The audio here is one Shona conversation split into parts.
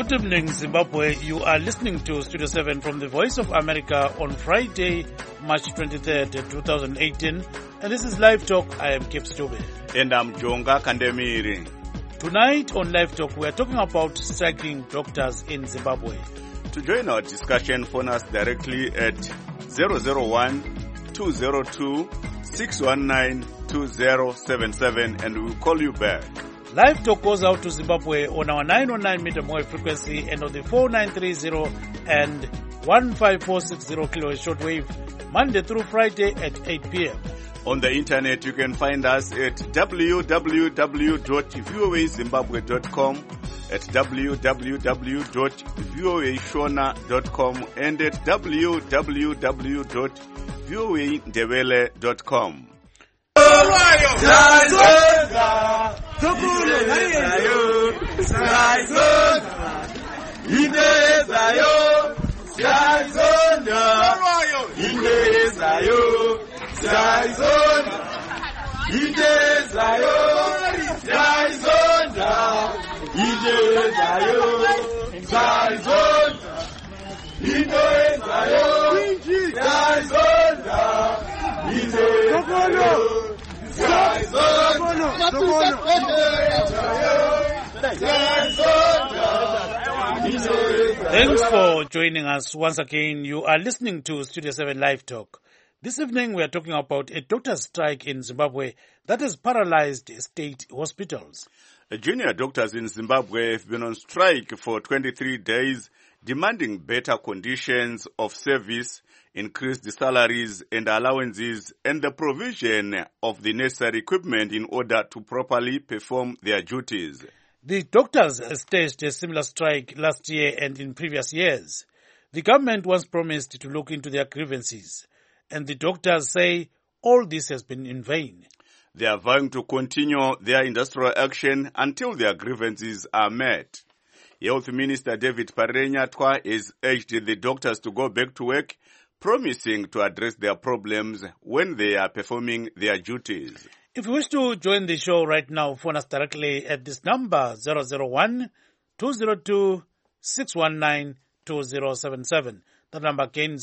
Good evening, Zimbabwe. You are listening to Studio 7 from the Voice of America on Friday, March 23rd, 2018. And this is Live Talk. I am Kip Stube. And I'm Jonga Kandemiri. Tonight on Live Talk, we are talking about striking doctors in Zimbabwe. To join our discussion, phone us directly at 001-202-619-2077 and we'll call you back. Live Talk goes out to Zimbabwe on our 909 meter wave frequency and on the 4930 and 15460 kilohertz shortwave, Monday through Friday at 8 p.m. On the internet, you can find us at www.voazimbabwe.com, at www.voashona.com, and at www.voandebele.com. Thanks for joining us once again. You are listening to Studio 7 Live Talk. This evening we are talking about a doctor's strike in Zimbabwe that has paralyzed state hospitals. Junior doctors in Zimbabwe have been on strike for 23 days, demanding better conditions of service, increased salaries and allowances, and the provision of the necessary equipment in order to properly perform their duties. The doctors staged a similar strike last year and in previous years. The government once promised to look into their grievances, and the doctors say all this has been in vain. They are vowing to continue their industrial action until their grievances are met. Health Minister David Parenyatwa has urged the doctors to go back to work, promising to address their problems when they are performing their duties. If you wish to join the show right now, phone us directly at this number 001-202-619-2077. That number again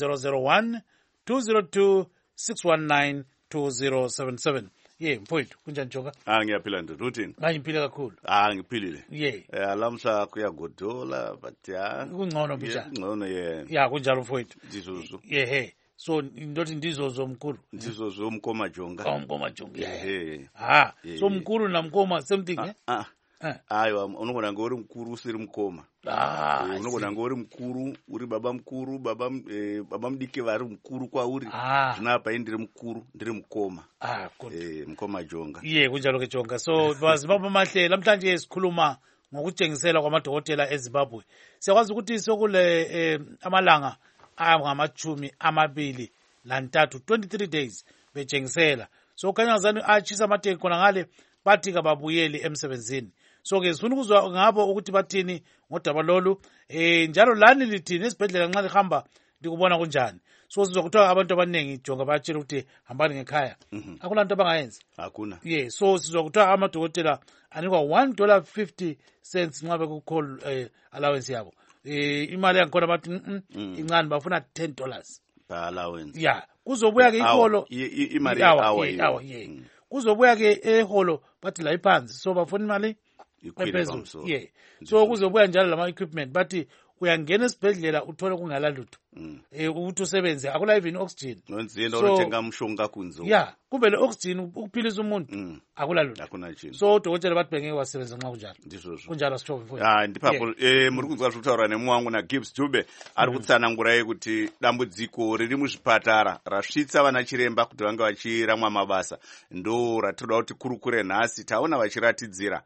001-202-619-2077. Yeah, mfowethu kunjani Jonga? Ngiyaphila ndoda uthini? Ngiphile kakhulu. Ngiphilile. Yeah. Lamhla kuyagodola but kungcono bisha. Kungcono Yeah, kunjalo mfowethu. Ndizozo. Yeah. So ndothi ndizozo mkhulu. Ndizozo umkoma Jonga. Umkoma Jonga. Yeah. So mkhulu na mkoma same thing, eh? Aiwa, unogona ngori mkuru usiri mkoma. Unogona ngori mkuru uri baba mkuru, baba mdike vari mkuru kwa uri. Zvinapa indiri mkuru, ndiri mkoma. Good. Mkoma Jonga. Yeah, kunjalo ke Jonga. So bazimbabwe mahle namhlanje sikhuluma ngokutshengisela kwamadokotela eZimbabwe. Siyakwazi ukuthi sokule amalanga angamachumi amabili lantathu 23 days betshengisela. So kanyazani achisa amateki khona ngale bathi kababuyeli emsebenzini. So ke sifuna ukuzwa ngabo ukuthi bathini ngodaba lolu njalo lani lithini esibhedlela nxa lihamba likubona kunjani. So sizwa kuthiwa abantu abaningi Jonga bayatshela ukuthi hambani ngekhaya. Akulanto abangayenza. Hakuna. Yeah, so sizwa kuthiwa amadokotela anikwa $1.50 nxa beku-call allowance yabo. Imali yakhona bathi incane bafuna $10 per allowance. Yeah, kuzobuya ke iholo imali hour. Kuzobuya ke eholo bathi la iphansi so bafuna imali ephezulu. Yeah. So kuzobuya njalo lama equipment bathi uyangena esibhedlela uthole kungala lutho. Ukuthi usebenze akula even oxygen. Nonzendo uthenga umshonga kunzo. Yeah, kube le oxygen ukuphilisa umuntu akula lutho. Akuna chini. So udokotela bathi bengeke wasebenza nxa kunjalo. Ndizozo. Kunjalo sithobe mfowethu. Ndiphapo muri kunzwa kutaura nemuwangu na Gibbs Dube ari kutsanangura kuti dambudziko riri muzvipatara rasvitsa vana chiremba kuti vange vachiramwa mabasa ndo ratoda kuti kurukure nhasi taona vachiratidzira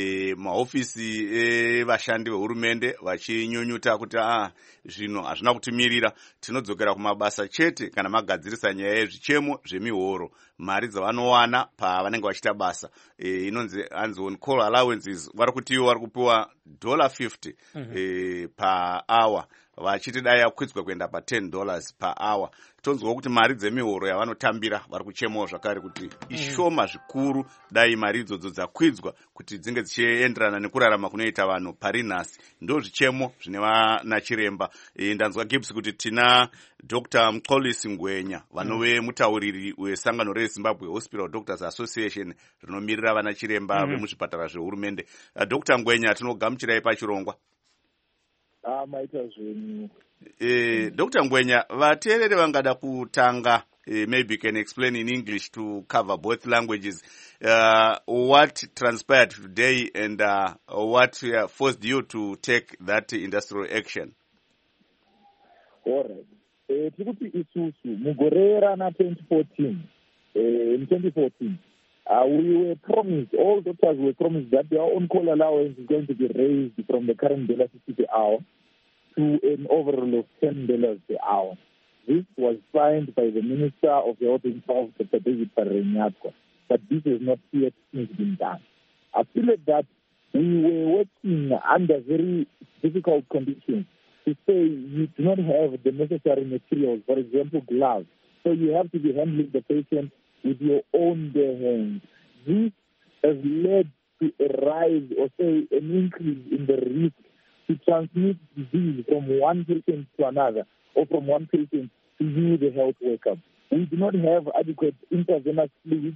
mahofisi evashandi vehurumende vachinyunyuta kuti zvino hazvina kutimirira tinodzokera kumabasa chete kana magadzirisa nyaya yezvichemo zvemihoro mari dzavanowana pavanenge vachita basa inonzi on call allowances vari kuti ivo vari kupiwa $50 per hour vachiti dai yakwidzwa kuenda pa$10 per hour. Tonzwa kuti mari dzemihoro yavanotambira vari kuchemawo zvakare kuti ishoma zvikuru dai mari idzodzo dzakwidzwa kuti dzinge dzichienderana nekurarama kunoita vanhu pari nhasi. Ndo zvichemo zvine vanachiremba. Ndanzwa Gibbs kuti tina Dr. Mxolisi Ngwenya vanove mutauriri wesangano reZimbabwe Hospital Doctors Association rinomirira vanachiremba vemuzvipatara zvehurumende. Dr. Ngwenya tinogamuchirai pachirongwa. Maita zvenyu. Dr. Ngwenya, vateereri vangada kutanga, maybe you can explain in English to cover both languages, what transpired today and what forced you to take that industrial action. All right. Tikuti isusu mugore rana 2014, in 2014, we were promised, all doctors were promised that their on-call allowance is going to be raised from the current $60 per hour to an overall of $10 per hour. This was signed by the Minister of Health himself, Dr. David Parrenyatwa, but this has not yet been done. I feel that we were working under very difficult conditions. To say you do not have the necessary materials, for example, gloves. So you have to be handling the patient with your own bare hands. This has led to a rise or say an increase in the risk to transmit disease from one patient to another or from one patient to you, the health worker. We do not have adequate intravenous fluids,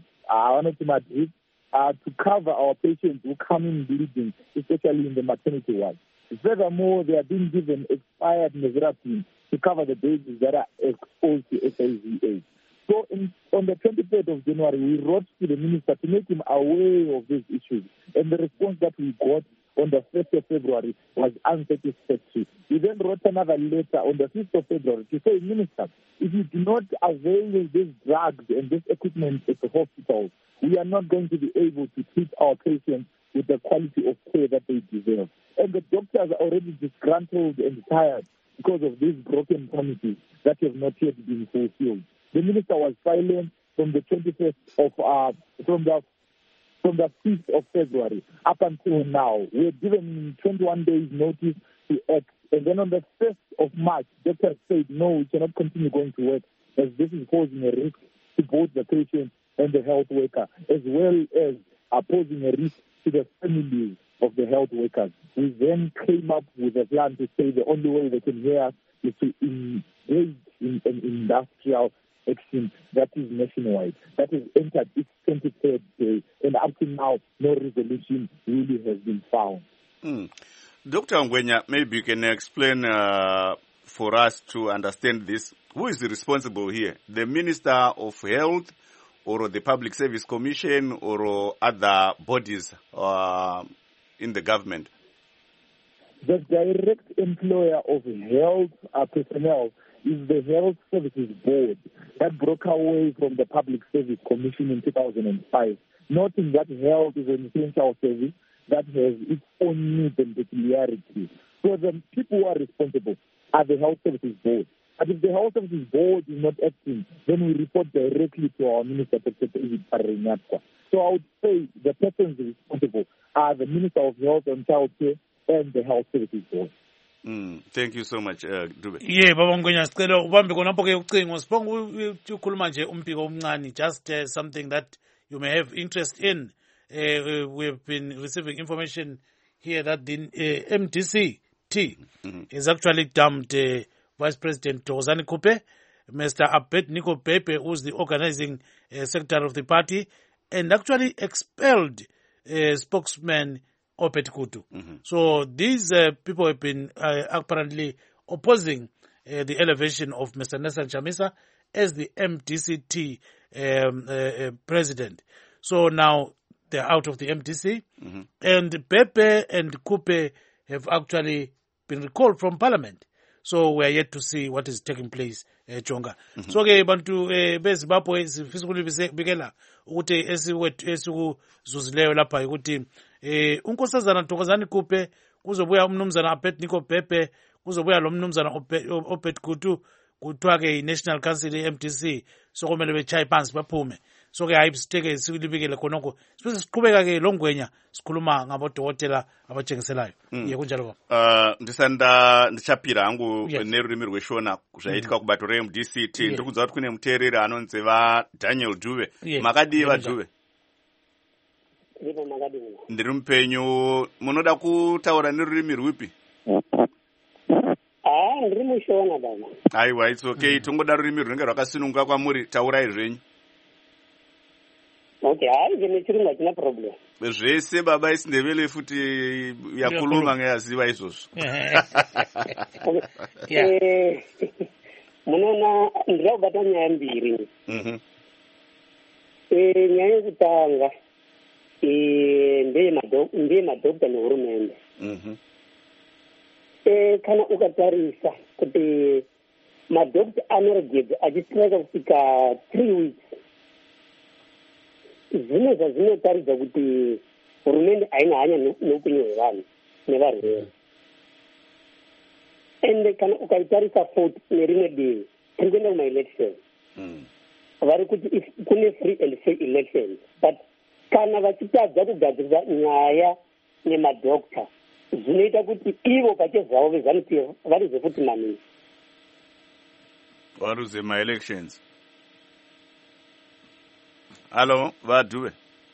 to cover our patients who come in bleeding, especially in the maternity ward. Furthermore, they are being given expired nevirapine to cover the babies that are exposed to HIV/AIDS. So on the 23rd of January, we wrote to the minister to make him aware of these issues. And the response that we got on the 1st of February was unsatisfactory. We then wrote another letter on the 5th of February to say, Minister, if you do not avail these drugs and this equipment at the hospitals, we are not going to be able to treat our patients with the quality of care that they deserve. And the doctors are already disgruntled and tired because of these broken promises that have not yet been fulfilled. The minister was silent from the 25th of from the 5th of February up until now. We had given 21 days notice to act, and then on the 1st of March, doctors said no, we cannot continue going to work as this is posing a risk to both the patient and the health worker, as well as posing a risk to the families of the health workers. We then came up with a plan to say the only way they can hear us is to engage in an industrial action that is nationwide. That has entered its 23rd day, and up to now, no resolution really has been found. Dr. Ngwenya, maybe you can explain for us to understand this. Who is responsible here? The Minister of Health, or the Public Service Commission, or other bodies in the government? The direct employer of health personnel is the Health Services Board that broke away from the Public Service Commission in 2005, noting that health is an essential service that has its own needs and peculiarities. So the people who are responsible are the Health Services Board. But if the Health Services Board is not acting, then we report directly to our Minister, Dr. David Parrenyatwa. So I would say the persons responsible are the Minister of Health and Child Care and the Health Services Board. Thank you so much, Dube. Yeah, Baba Ngwenya, sicela ubambe khonapho ke ucingo sibonga ukukhuluma nje umbiko omncane, just something that you may have interest in. We've been receiving information here that the MDC-T is actually dumped Vice President Thokozani Kupe, Mr. Abednego Pepe, who's the organizing secretary of the party, and actually expelled spokesman Opet Kutu. So these people have been apparently opposing the elevation of Mr. Nelson Chamisa as the MDC-T president. So now they're out of the MDC, and Pepe and Kupe have actually been recalled from parliament. So we are yet to see what is taking place, Jonga. So ke bantu beZimbabwe sifisa ukubikela ukuthi esikuzuzileyo lapha ukuthi unkosazana Thokozani Kupe kuzobuya umnumzana Abednego Pepe kuzobuya lo mnumzana Opet Kutu kuthiwa ke i-National Council MDC sokumele bechaye phansi baphume. so ke hayi siteke silibikele khonokho sibese siqhubeka ke longwenya sikhuluma ngabodokotela abatshengiselayo ye kunjalo baba ndichapira hangu nerurimi rweshona zvaitika kubato reMDCT ndiri kuziva kuti kune muteereri anonzi vaDaniel Dube makadii vaDube ndiri mupenyu munoda kutaura nerurimi rwipi ndiri mushona baba aiwa it's okay tongoda rurimi runenge rwakasununguka kwamuri taurai zvenyu okay zvine chirungu hachina problem zvese baba isindevele futi yakuluma ngeyaziva izvozvo munoona ndira kubata nyaya mbiri nyaya yekutanga ndeye madhokta nehurumende kana ukatarisa kuti madhokta anoregedza achistrika kusvika 3 weeks zvine zvazvinotaridza kuti hurumende haina hanya neupenyu hwevanhu nevarwere ende kana ukaitarisa futi nerimwe divi tiri kuenda kumaelection vari kuti kune free and fair elections but kana vachitadza kugadzirisa nyaya nemadhokta zvinoita kuti ivo pachezvavo vezanupf varize futi maningi varuze maelections. Hello, vaDube.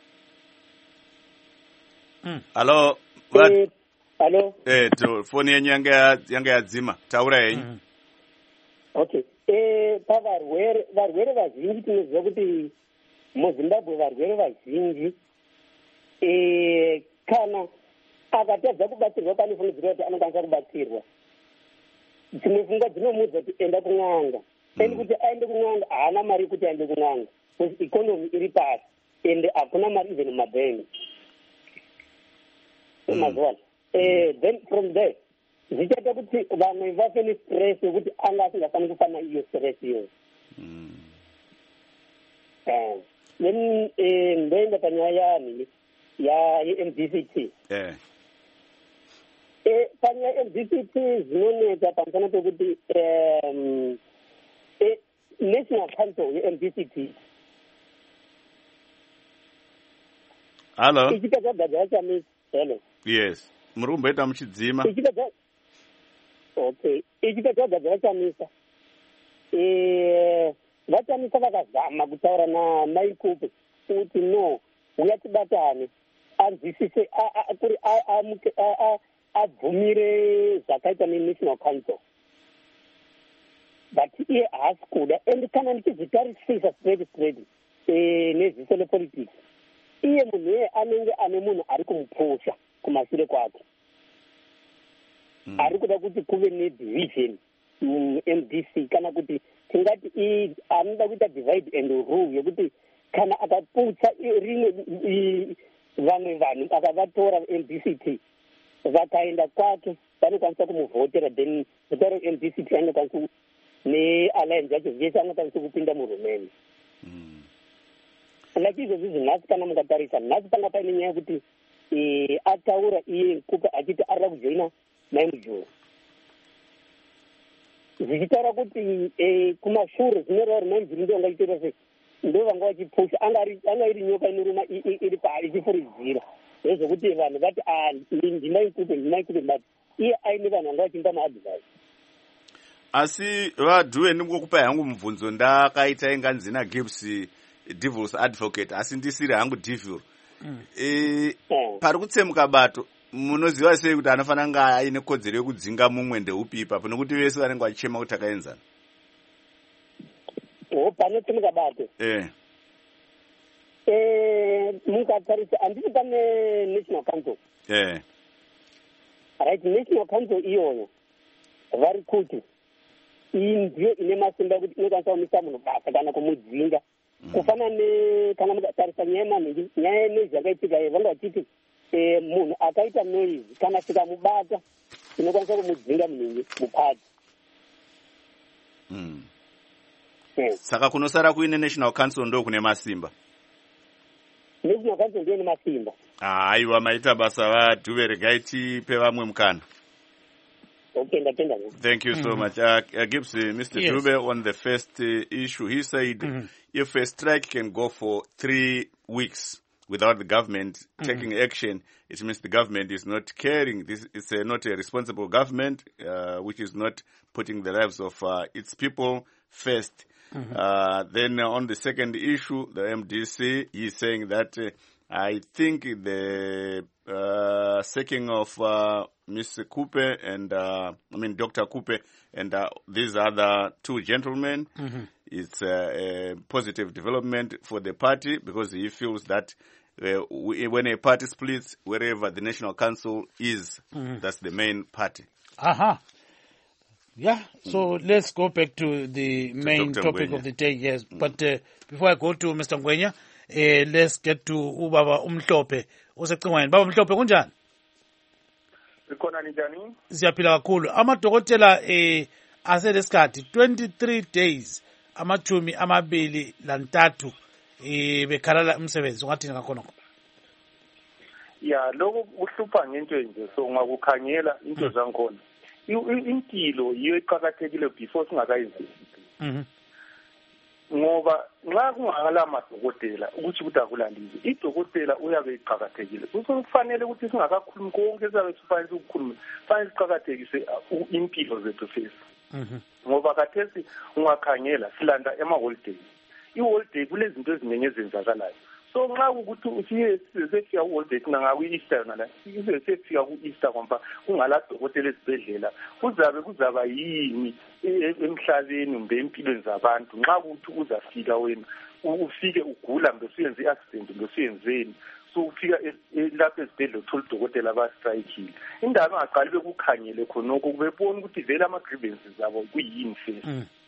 Hello, hello. Phone yenyu yanga yadzima. Taura yenyu. Okay. Varwere vazhinji tinoziva kuti muZimbabwe varwere vazhinji kana akatadza kubatsirwa panofungidzirwa kuti anokwanisa kubatsirwa. Dzimwe pfungwa dzinomuudza kuti enda kun'anga. Endi kuti aende kun'anga haana mari kuti aende kun'anga. Because economy iri pasi ende hakuna mari even mumabhengi. Mazuva. Then from there zvichaita kuti vamwe vafe nestress yekuti anga asingafaniri kufana iyo stress iyoyo. Then ndoenda panyaya yeMDCT. Panyaya yeMDCT zvinonetsa pamusana pekuti National Council yeMDCT. Hello. Ichita zvagadzira chamisa. Hello. Yes. Muri kumboita muchidzima. Okay. Ichita zvagadzira chamisa. Vachamisa vakazama kutaura naMaikupe kuti no uyatibatane anzwisise kuri abvumire zvakaita neNational Council. But iye haasi kuda and kana ndichizvitarisisa straight neziso lepolitics iye munhu iye anenge ane munhu ari kumupusha kumashure kwake ari kuda kuti kuve nedivision MDC kana kuti tingati anoda kuita divide and rule yekuti kana akaputsa rimwe vamwe vanhu akavatora MDCT vakaenda kwake vanokwanisa kumuvhotera then kutaura MDCT anokwanisa nealliance yacho zvese anokwanisa kupinda muhurumende. Like izvozvi zvinhasi kana mukatarisa nhasi panga paine nyaya yekuti ataura iye kupa achiti arida kujoina maimujuru zvichitaura kuti kumashure zvinoreva uri maimujuru ndo angaitoita sei ndo vanga vachipusha anga iri nyoka inoruma iri paari ichifuridzira zvezvokuti vanhu vati ndimaikupe but iye aine vanhu vanga vachimba maadvice. Asi vaDube ndingokupa hangu mubvunzo ndakaita inganzi naGibbs Devil's Advocate asi ndisiri hangu devil. Pari kutsemuka bato munoziva sei kuti anofanira kunge aine kodzero yekudzinga mumwe ndeupi ipapo nekuti vese vanenge vachichema kuti akaenzana. Panotsemuka bato mukatarisa handiti pane National Council. Right, National Council iyoyo vari kuti iyi ndiyo ine masimba ekuti inokwanisa kumisa munhu basa kana kumudzinga kufana kana mukatarisa nyaya nezi yakaitika vanga vachiti munhu akaita noizi kana tikamubata inokwanisa kumudzinga munhu mupati. Saka kunosara kuine National Council ndo kune masimba. National Council ndiyo ine masimba. Aiwa maita basa vaDube regai tipe vamwe mukana. Okay, ndatenda. Thank you so much. Gibbs, Mr. Yes. Dube, on the first issue, he said if a strike can go for 3 weeks without the government taking action, it means the government is not caring. This is not a responsible government, which is not putting the lives of its people first. Then on the second issue, the MDC, he's saying that I think the sacking of Ms. Coupe and Dr. Coupe and these other two gentlemen, it's a positive development for the party because he feels that when a party splits, wherever the National Council is, that's the main party. Yeah, so let's go back to the main Dr. topic Ngwenya. of the day, yes. But before I go to Mr. Ngwenya, let's get to Ubaba Umhlophe. Usecingweni. Baba Umhlophe, kunjani? Ikhona njani? Siyaphila kakhulu. Amadokotela aselesikhathi 23 days amachumi amabili lantathu bekhalala umsebenzi. Ungathini ngakhona? Ya, lokho kuhlupha ngento nje. So ungakukhangela into zankhona. Impilo yiyo iqhakathekile before singakayenzi. Ngoba nxa kungakala amadokotela ukuthi akulandile idokotela uyabe iqhakathekile kufanele ukuthi singakakhulumi konke esabe sifanele ukukhuluma fanele siqhakathekise impilo zethu first. Ngoba kathesi ungakhangela silanda ema-holiday i-holiday kulezinto eziningi ezenzakalayo. So nxa ukuthi sefika ku-holiday thina ngakwi-Easter ngala sefika ku-Easter kwamba kungala dokotela esibhedlela kuzaba yini emhlabeni kumbe empilweni zabantu nxa ukuthi uzafika wena ufike ugula mbe usuyenze i-accident mbe usuyenzeni so ufika lapho esibhedlela uthola udokotela bastrayikile indaba engaqali bekukhangele khonokho bebona ukuthi vele ama-grievances abo kuyini first.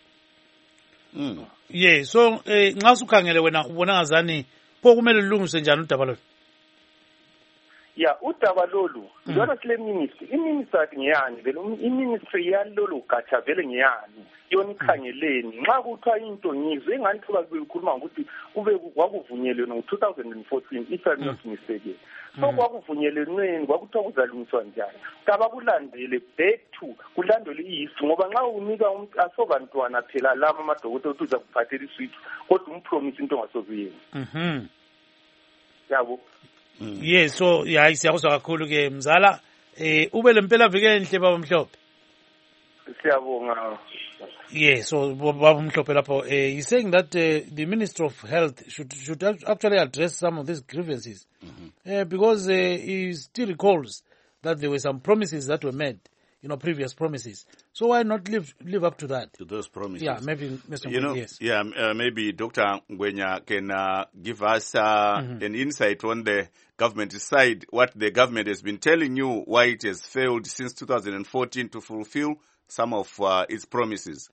Yeah, so nxa usukhangele wena ubona ngazani pho kumele lulungiswe njani udaba lolu? Ya, udaba lolu njalo sile ministry iministry athi ngiyani vele iministry yalolu gatsha vele ngiyani yona ikhangeleni nxa kuthiwa into ngizwe engani thuba kukhuluma ngokuthi kube kwakuvunyelwe ngo-2014 if I'm not mistaken. So kwakuvunyelwenweni kwakuthiwa kuzalungiswa njani kabakulandele back to kulandelwe i-history ngoba nxa unika asobantwana phela lama amadokotela ukuthi uza kuphathela iswithu kodwa umpromise into ongasozuyenza. Yabo. Yes, so hayi siyakuzwa kakhulu ke mzala ube lempela viki enhle baba Mhlophe. Siyabonga. Yeah, so baba Mhlophe lapho he's saying that the Minister of Health should actually address some of these grievances. Because he still recalls that there were some promises that were made, previous promises. So why not live up to that? To those promises. Yeah, maybe Mr. Ngwenya, yes. Yeah, maybe Dr. Ngwenya can give us an insight on the government side, what the government has been telling you, why it has failed since 2014 to fulfill some of its promises.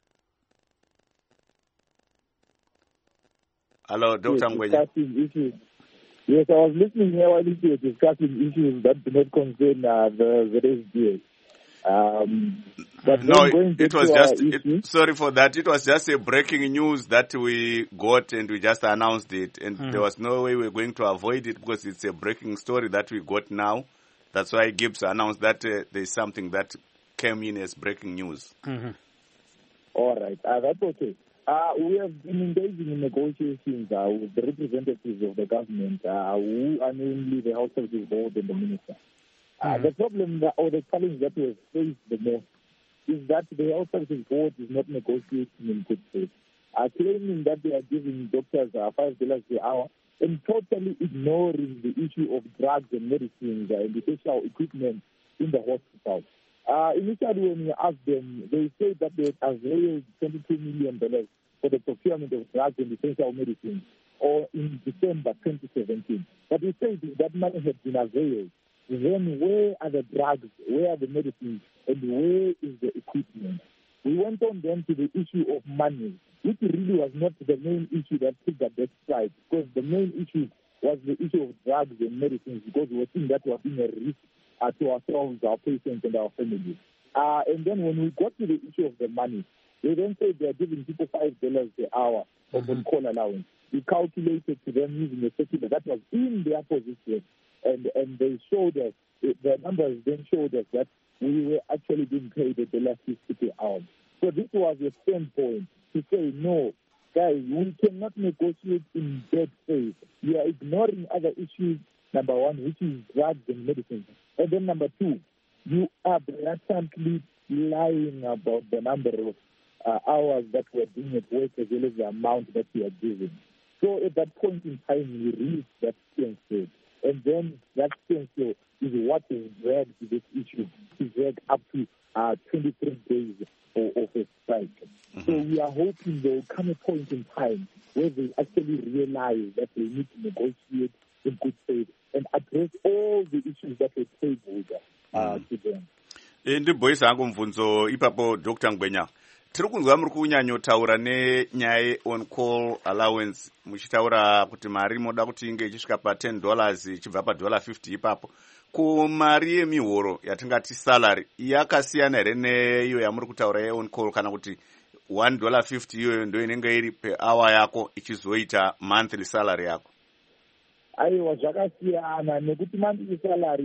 Hello, Dr. Ngwenya. Yes, I was listening here while you were discussing issues that do not concern the SDA. But no, it was just, sorry for that, it was just a breaking news that we got and we just announced it. And there was no way we're going to avoid it because it's a breaking story that we got now. That's why Gibbs announced that there's something that came in as breaking news. All right, that's okay. We have been engaging in negotiations with the representatives of the government, who are namely the Health Services Board and the Minister. The problem or the challenge that we have faced the most is that the Health Services Board is not negotiating in good faith, claiming that they are giving doctors $5 per hour and totally ignoring the issue of drugs and medicines and essential equipment in the hospital. Initially, when we asked them, they said that they availed $22 million for the procurement of drugs and essential medicines, or in December 2017. But we said that money had been availed. Then where are the drugs, where are the medicines, and where is the equipment? We went on then to the issue of money, which really was not the main issue that triggered that strike, because the main issue was the issue of drugs and medicines, because we were seeing that we were being a risk to ourselves, our patients, and our families. And then when we got to the issue of the money, they then said they are giving people $5 per hour of on-call allowance. We calculated to them using a circular that was in their position, and they showed us the numbers then showed us that we were actually being paid $1.50 per hour. So this was a standpoint to say, no, guys, we cannot negotiate in bad faith. We are ignoring other issues, number one, which is drugs and medicine. And then number two, you are blatantly lying about the number of hours that we're doing at work as well as the amount that we are giving. So at that point in time, we reached that standstill. And then that standstill is what has dragged this issue. It's dragged up to 23 days of a strike. So we are hoping there will come a point in time where they actually realize that they need to negotiate in good faith and address all the issues that were tabled to them. Ndibhoisa hangu mubvunzo ipapo Dr. Ngwenya. Tiri kunzwa muri kunyanyotaura nenyaya on-call allowance muchitaura kuti mari moda kuti inge ichisvika pa$10 ichibva pa$50 ipapo. Ko mari yemihoro yatingati salary yakasiyana here neiyo yamuri kutaura ye-on-call kana kuti $1.50 iyoyo ndo inenge iri per hour yako ichizoita monthly salary yako? Aiwa, zvakasiyana nekuti monthly salary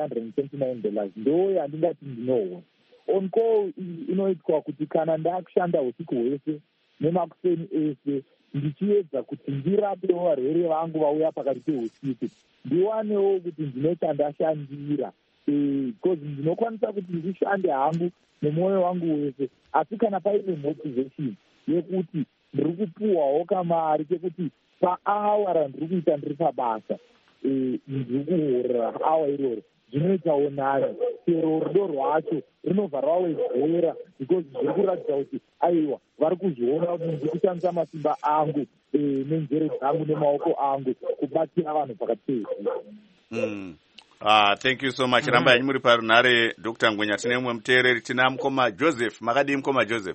$329 ndo yandingati ndinoona. On call inoitwa kuti kana ndakushanda usiku hwese nemakuseni ese ndichiedza kuti ndirapewo varwere vangu vauya pakati peusiku ndiwanewo kuti ndinota ndashandira because ndinokwanisa kuti ndishande hangu nemwoyo wangu wese, asi kana paine motivation yekuti ndiri kupuhwawo kamari kekuti paawa randiri kuita ndiri pabasa ndiri kuhorera awa iroro zvinoitawo nayo, chero rudo rwacho runobva rwawedzera because zviri kuratidza kuti aiwa vari kuzviona kuti ndiri kushandisa masimba angu nenzere dzangu nemaoko angu kubatsira vanhu pakati peusiku. Thank you so much. Ramba yanyu muri parunhare Dr. Ngwenya. Tine mumwe muteereri, tina mukoma Joseph. Makadii mukoma Joseph?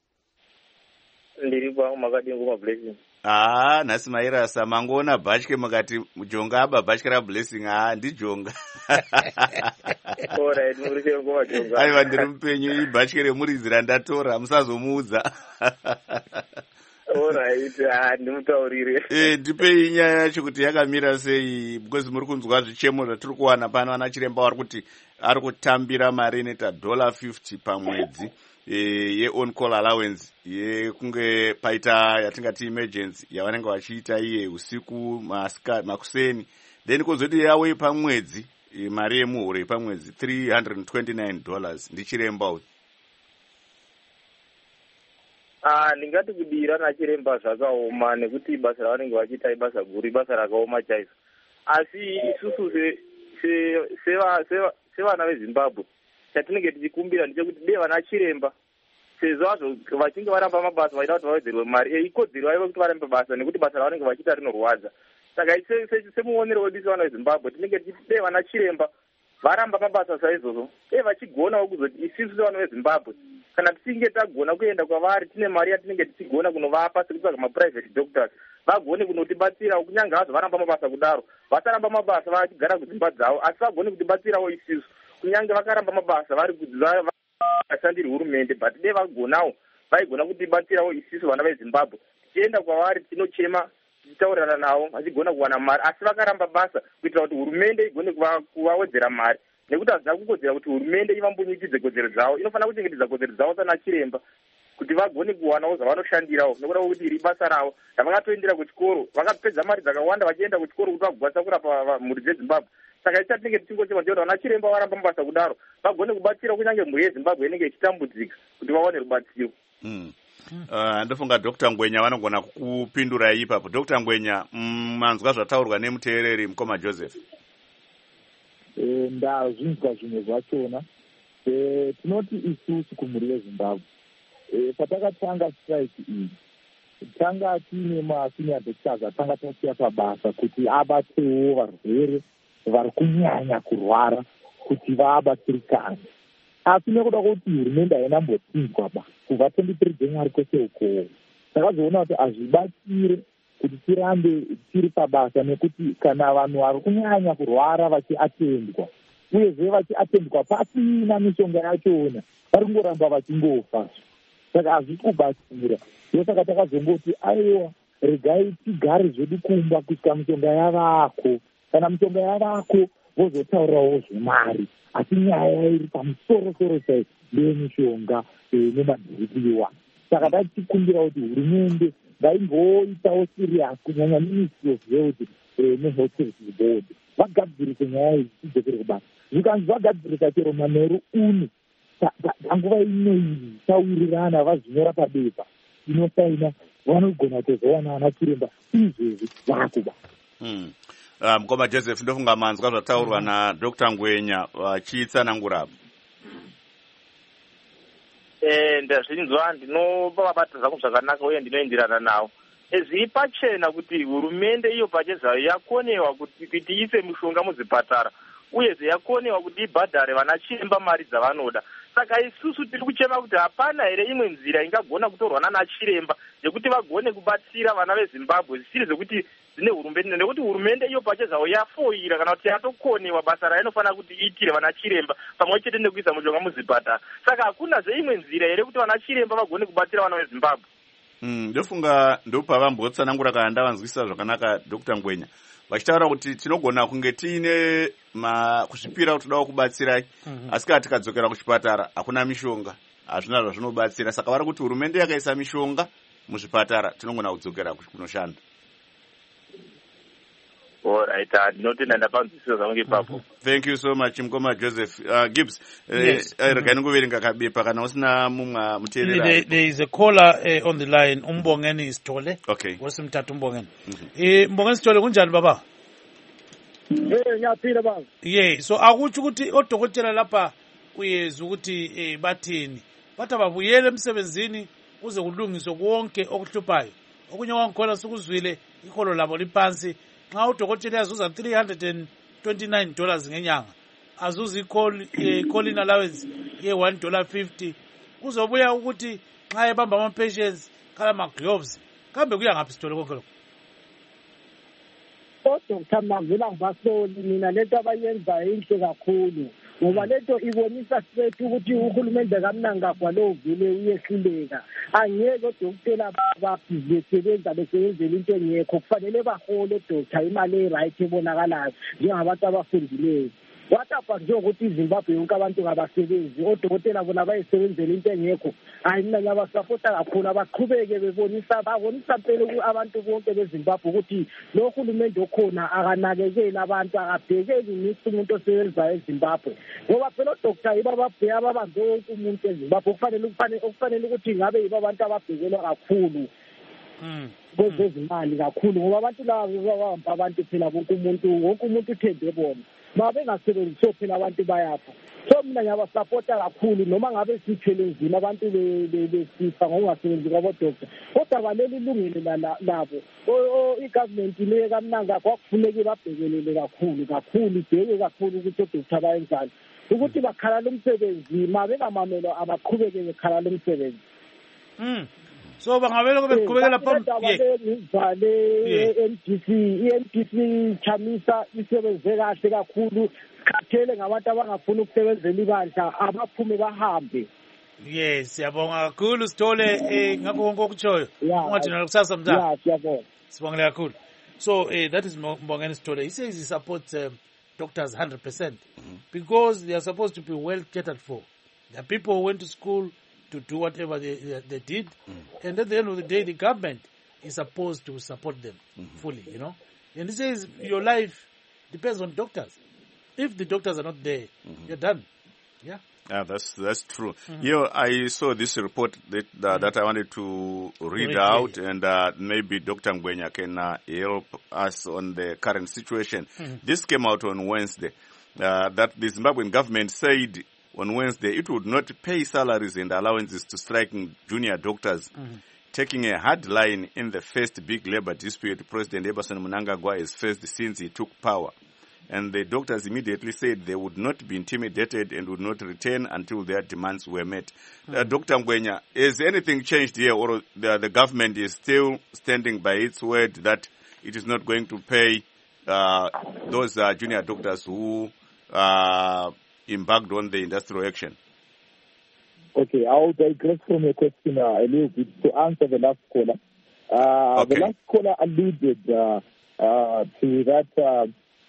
Ndiri pa makadii mukoma Blessing. Nhasi mairasa mangoona bhatye mukati mujonga aba bhatye raBlessing. Ndijonga. Alright, muri mukoma jonga. Aiwa, ndiri mupenyu, ibhatye remuridzi randatora, musazomuudza. Alright, ndimutaurire. Ndipei nyaya yacho kuti yakamira sei, because muri kunzwa zvichemo zvatiri kuwana pano. Ana chiremba vari kuti ari kutambira mari inoita $50 pamwedzi ye-on-call allowance yekunge paita yatingati emergency yavanenge vachiita iye usiku makuseni, then kozoti yawe pamwedzi mari yemuhoro yepamwedzi $329. Ndichiremba uyu. Ndingati kudira nachiremba zvakaoma nekuti basa ravanenge vachiita ibasa guru, ibasa rakaoma chaizvo. Asi isusu sevana veZimbabwe chatinenge tichikumbira ndechekuti dei vana chiremba sezvo azvo vachinge varamba mabasa vaida kuti vawedzerwe mari, ikodzero yavo kuti varambe basa nekuti basa ravanenge vachiita rinorwadza. Saka semuonero wedu sevana veZimbabwe tinenge tichiti dei vana chiremba varamba mabasa saizvozvo, dei vachigonawo kuzoti isusu sevana veZimbabwe kana tisinge tagona kuenda kwavari tine mari yatinenge tichigona kunovapa sekutsvaga maprivate doctors vagone kunotibatsirawo, kunyange hazvo varamba mabasa kudaro vasaramba mabasa vachigara kudzimba dzavo, asi vagone kutibatsirawo isusu kunyange vakaramba mabasa vari vashandiri hurumende, but dei vagonawo vaigona kutibatsirawo isusu vana veZimbabwe. Tichienda kwavari tinochema tichitaurirana navo vachigona kuwana mari, asi vakaramba basa kuitira kuti hurumende igone kuvawedzera mari, nekuti hazvina kukodzera kuti hurumende ivambunyikidze kodzero dzavo. Inofanira kuchengetedza kodzero dzavo sana chiremba kuti vagone kuwanawo zvavanoshandirawo, nekuda kwekuti iri basa ravo ravakatoendera kuchikoro, vakapedza mari dzakawanda vachienda kuchikoro kuti vagokwanisa kurapa mhuri dzeZimbabwe. Saka ichi chatinenge tichingochema kuti vana chiremba varamba mabasa kudaro vagone kubatsira kunyange mhuri yeZimbabwe inenge ichitambudzika kuti vawane rubatsiro. Ndofunga Dr. Ngwenya vanogona kukupindura ipapo. Dr. Ngwenya, manzwa zvataurwa nemuteereri mukoma Joseph? Ndazvinzwa zvimwe zvachona. Tinoti isusu kumhuri yeZimbabwe patakatanga strike iyi tanga tiine masenior doctors atanga tasiya pabasa kuti abatewo varwere vari kunyanya kurwara kuti vabatsirikane, asi nekuda kwekuti hurumende hainambotsinzwaba kubva 23 January kwese ukowo takazoona kuti hazvibatsire kuti tirambe tiri pabasa, nekuti kana vanhu vari kunyanya kurwara vachiatendwa uyezve vachiatendwa pasina mishonga yachona vari kungoramba vachingofa, saka hazvisi kubatsira. Ndosaka takazongoti aiwa regai tigare zvedu kumba kusvika mishonga yavako, kana mishonga yavako vozotaurawo zvemari, asi nyaya iri pamusoro-soro chai ndeyemishonga nemadhiripiwa. Saka tachikumbira kuti hurumende ngaimboitawo serious, kunyanya Ministry of Health neHealth Services Board, vagadzirise nyaya idzi tidzokere kubasa. Zvikanzi vagadzirisa chero manheru uno, panguva inoiyi tawirirana vazvinyora pabepa inosaina, vanogona kuzowana ana chiremba izvezvi vakuba. Mukoma Joseph, ndofunga manzwa zvataurwa naDr. Ngwenya vachitsanangura. Ndazvinzwa, ndinobata zvangu zvakanaka uye ndinoenderana nawo. Zviri pachena kuti hurumende iyo pachezayo yakonewa kuti iise mishonga muzvipatara, uyezve yakonewa kuti ibhadhare vana chiremba mari dzavanoda. Saka isusu tiri kuchema kuti hapana here imwe nzira ingagona kutorwa nana chiremba yekuti vagone kubatsira vana veZimbabwe zvisiri zvekuti dzine hurumende, nekuti hurumende iyo pachezayo yafoira kana kuti yatokonewa basa rainofanira kuti iitire vana chiremba pamwe chete nekuisa mishonga muzvipatara. Saka hakuna zveimwe nzira here kuti vana chiremba vagone kubatsira vana veZimbabwe. Ndofunga ndopavambotsanangura kana ndavanzwisa zvakanaka Dr. Ngwenya, vachitaura kuti tinogona kunge tiine kuzvipira kuti todawo kubatsirai, asi kana tikadzokera kuchipatara hakuna mishonga, hazvina zvazvinobatsira. Saka vari kuti hurumende yakaisa mishonga muzvipatara, tinogona kudzokera kunoshanda. Alright, ndinotenda ndapanzwisisa zvangu ipapo. Thank you so much, Mukoma Joseph. Gibbs, regai ngoverenga kabepa kana usina mumwe muteerera. There is a caller on the line, Umbongeni Sithole. Okay. Wasimthatha Umbongeni. Umbongeni Sithole kunjani baba? Ngiyaphila baba. Yeah, so akuthi ukuthi odokotela lapha uyezwa ukuthi bathini. Bathi ababuyele emsebenzini kuze kulungiswe konke okuhluphayo. Okunye kwangikhona sikuzwile ikholo labo liphansi. Nxa udokotela yazuza $329 ngenyanga, azuza i-calling allowance ye$1.50, kuzobuya ukuthi nxa ebamba ama-patients kala ma-gloves, kambe kuya ngaphi Sithole konke lokho? Dr. Mavela Vasoli, mina lento abayenzayo inhle kakhulu, ngoba lento ibonisa straight ukuthi uhulumende kamnangagwa lovile uyehluleka. Angeke odokotela besebenza besebenzela into engekho, kufanele bahole doctor imali right ebonakalayo njengabantu abafundileyo. Wathapha njengokuthi iZimbabwe yonke abantu ngabasebenzi, odokotela bona bayisebenzela into engekho. Hayi mina ngiyabasapota kakhulu, abaqhubeke babonisa phela abantu bonke beZimbabwe ukuthi lo hulumende okhona akanakekeli abantu, akabhekeli ngisho umuntu osebenzayo eZimbabwe. Ngoba phela odokotela yibo ababambe wonke umuntu eZimbabwe, okufanele ukuthi ngabe yibo abantu ababhekelwa kakhulu kwezezimali kakhulu, ngoba abantu laba babamba abantu phela wonke umuntu uthembe bona. Mabengasebenzisi phela abantu bayafa. So mina ngiyabasapota kakhulu, noma ngabe sithele nzima abantu besifa ngokungasebenzi kwabodokotela, kodwa baleli ilungelo labo. I-government le kamnanga kwakufuneka babhekelele kakhulu ibheke kakhulu ukuthi odokotela bayenzani, ukuthi bakhalala umsebenzi, mabengamamela abaqhubeke bekhalala umsebenzi. So bangavele kube beqhubekela phambili. i-NDC Chamisa isebenze kahle kakhulu, khathele ngabantu abangafuni ukusebenzela ibandla abaphume bahambe. Yes, siyabonga kakhulu Sithole ngakho konke okutshoyo. Ungathi nakusasa mntana. Yeah, siyabonga. Sibongela kakhulu. So that is Mbongeni Sithole. He says he supports doctors 100% because they are supposed to be well catered for. The people who went to school to do whatever they did, and at the end of the day, the government is supposed to support them fully, you know. And he says your life depends on doctors. If the doctors are not there, you're done. Yeah. Yeah, that's true. Here I saw this report that I wanted to read out, and maybe Dr. Ngwenya can help us on the current situation. This came out on Wednesday, that the Zimbabwean government said on Wednesday it would not pay salaries and allowances to striking junior doctors, taking a hard line in the first big labor dispute President Emmerson Mnangagwa has faced since he took power. And the doctors immediately said they would not be intimidated and would not return until their demands were met. Dr. Ngwenya, has anything changed here, or the government is still standing by its word that it is not going to pay those junior doctors who embarked on the industrial action? Okay, I'll digress from your question a little bit to answer the last caller. The last caller alluded to that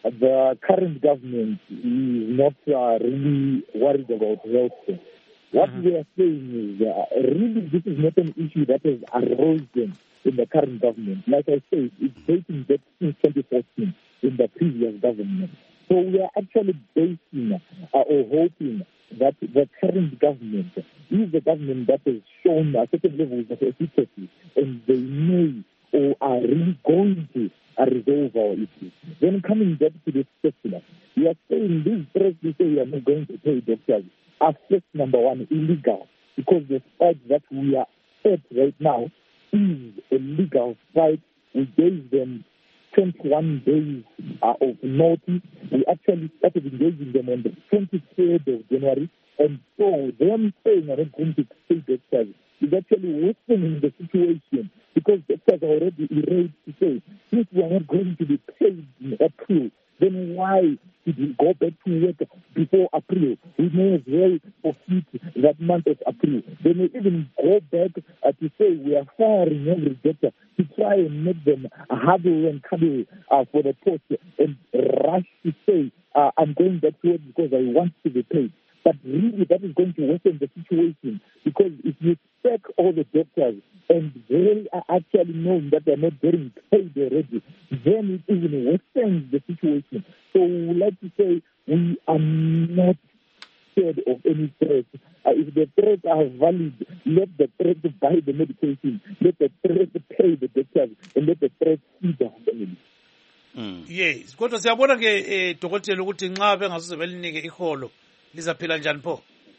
the current government is not really worried about healthcare. What we are saying is really this is not an issue that has arisen in the current government. Like I said, it's dating back since 2014 in the previous government. So we are actually basing or hoping that the current government is the government that has shown a certain levels of efficacy, and they may or are really going to resolve our issues. Then coming back to this question, we are saying these threats we say we are not going to pay doctors are first, number one, illegal, because the strike that we are at right now is a legal strike. We gave them 21 days of notice. We actually started engaging them on the 23rd of January, and so them saying are not going to pay doctors is actually worsening the situation, because doctors are already enraged to say, since we are not going to be paid in April, then why did we go back to work before April? We may as well forfeit that month of April. They may even go back to say we are firing every doctor to try and make them huddle and cuddle for the post and rush to say, I'm going back to work because I want to be paid. But really, that is going to worsen the situation, because if you check all the doctors and they are actually knowing that they're not getting paid already, then it even worsens the situation. So we would like to say we are not scared of any threats. If the threats are valid, let the threats buy the medication, let the threats pay the doctors, and let the threats feed the family. Yes, kodwa siyabona ke dokotela ukuthi nxa bengasoze belinike iholo lizaphila njani pho?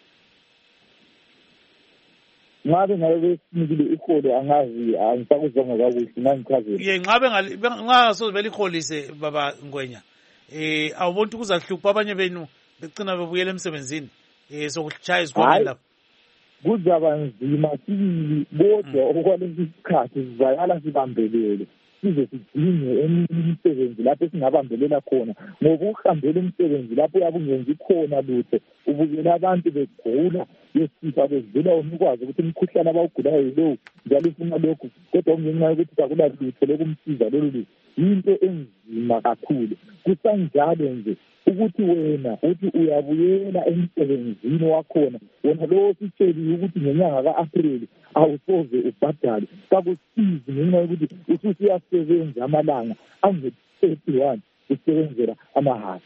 Ngabe ngabe besinikile iholo angazi angisakuzonga kakuhle nangichazela. Nxa soze belikholise baba Ngwenya. Awubona kuzahlupha abanye benu becina bebuyela emsebenzini. Sokuchaya izikhona lapho. Kuzaba nzima sibili kodwa okwalesi isikhathi sizayala sibambelele. Size sidinge eminye imisebenzi lapho singabambelela khona, ngoba ukuhambela umsebenzi lapho uyabe ungenzi khona lutho, ubukela abantu begula yesifa bedlula umkwazi ukuthi umkhuhlane abawugulayo yilowo njalo ufuna lokhu, kodwa kungenxa yokuthi akula lutho lokumsiza lolu lutho. Yinto enzima kakhulu. Kusanjalo nje ukuthi wena uthi uyabuyela emsebenzini wakhona, wena lowo sitsheliwe ukuthi ngenyanga ka-April awusoze ubhadale, kakusizi ngenxa yokuthi ususiyasebenza amalanga angu-31 usebenzela amahhala.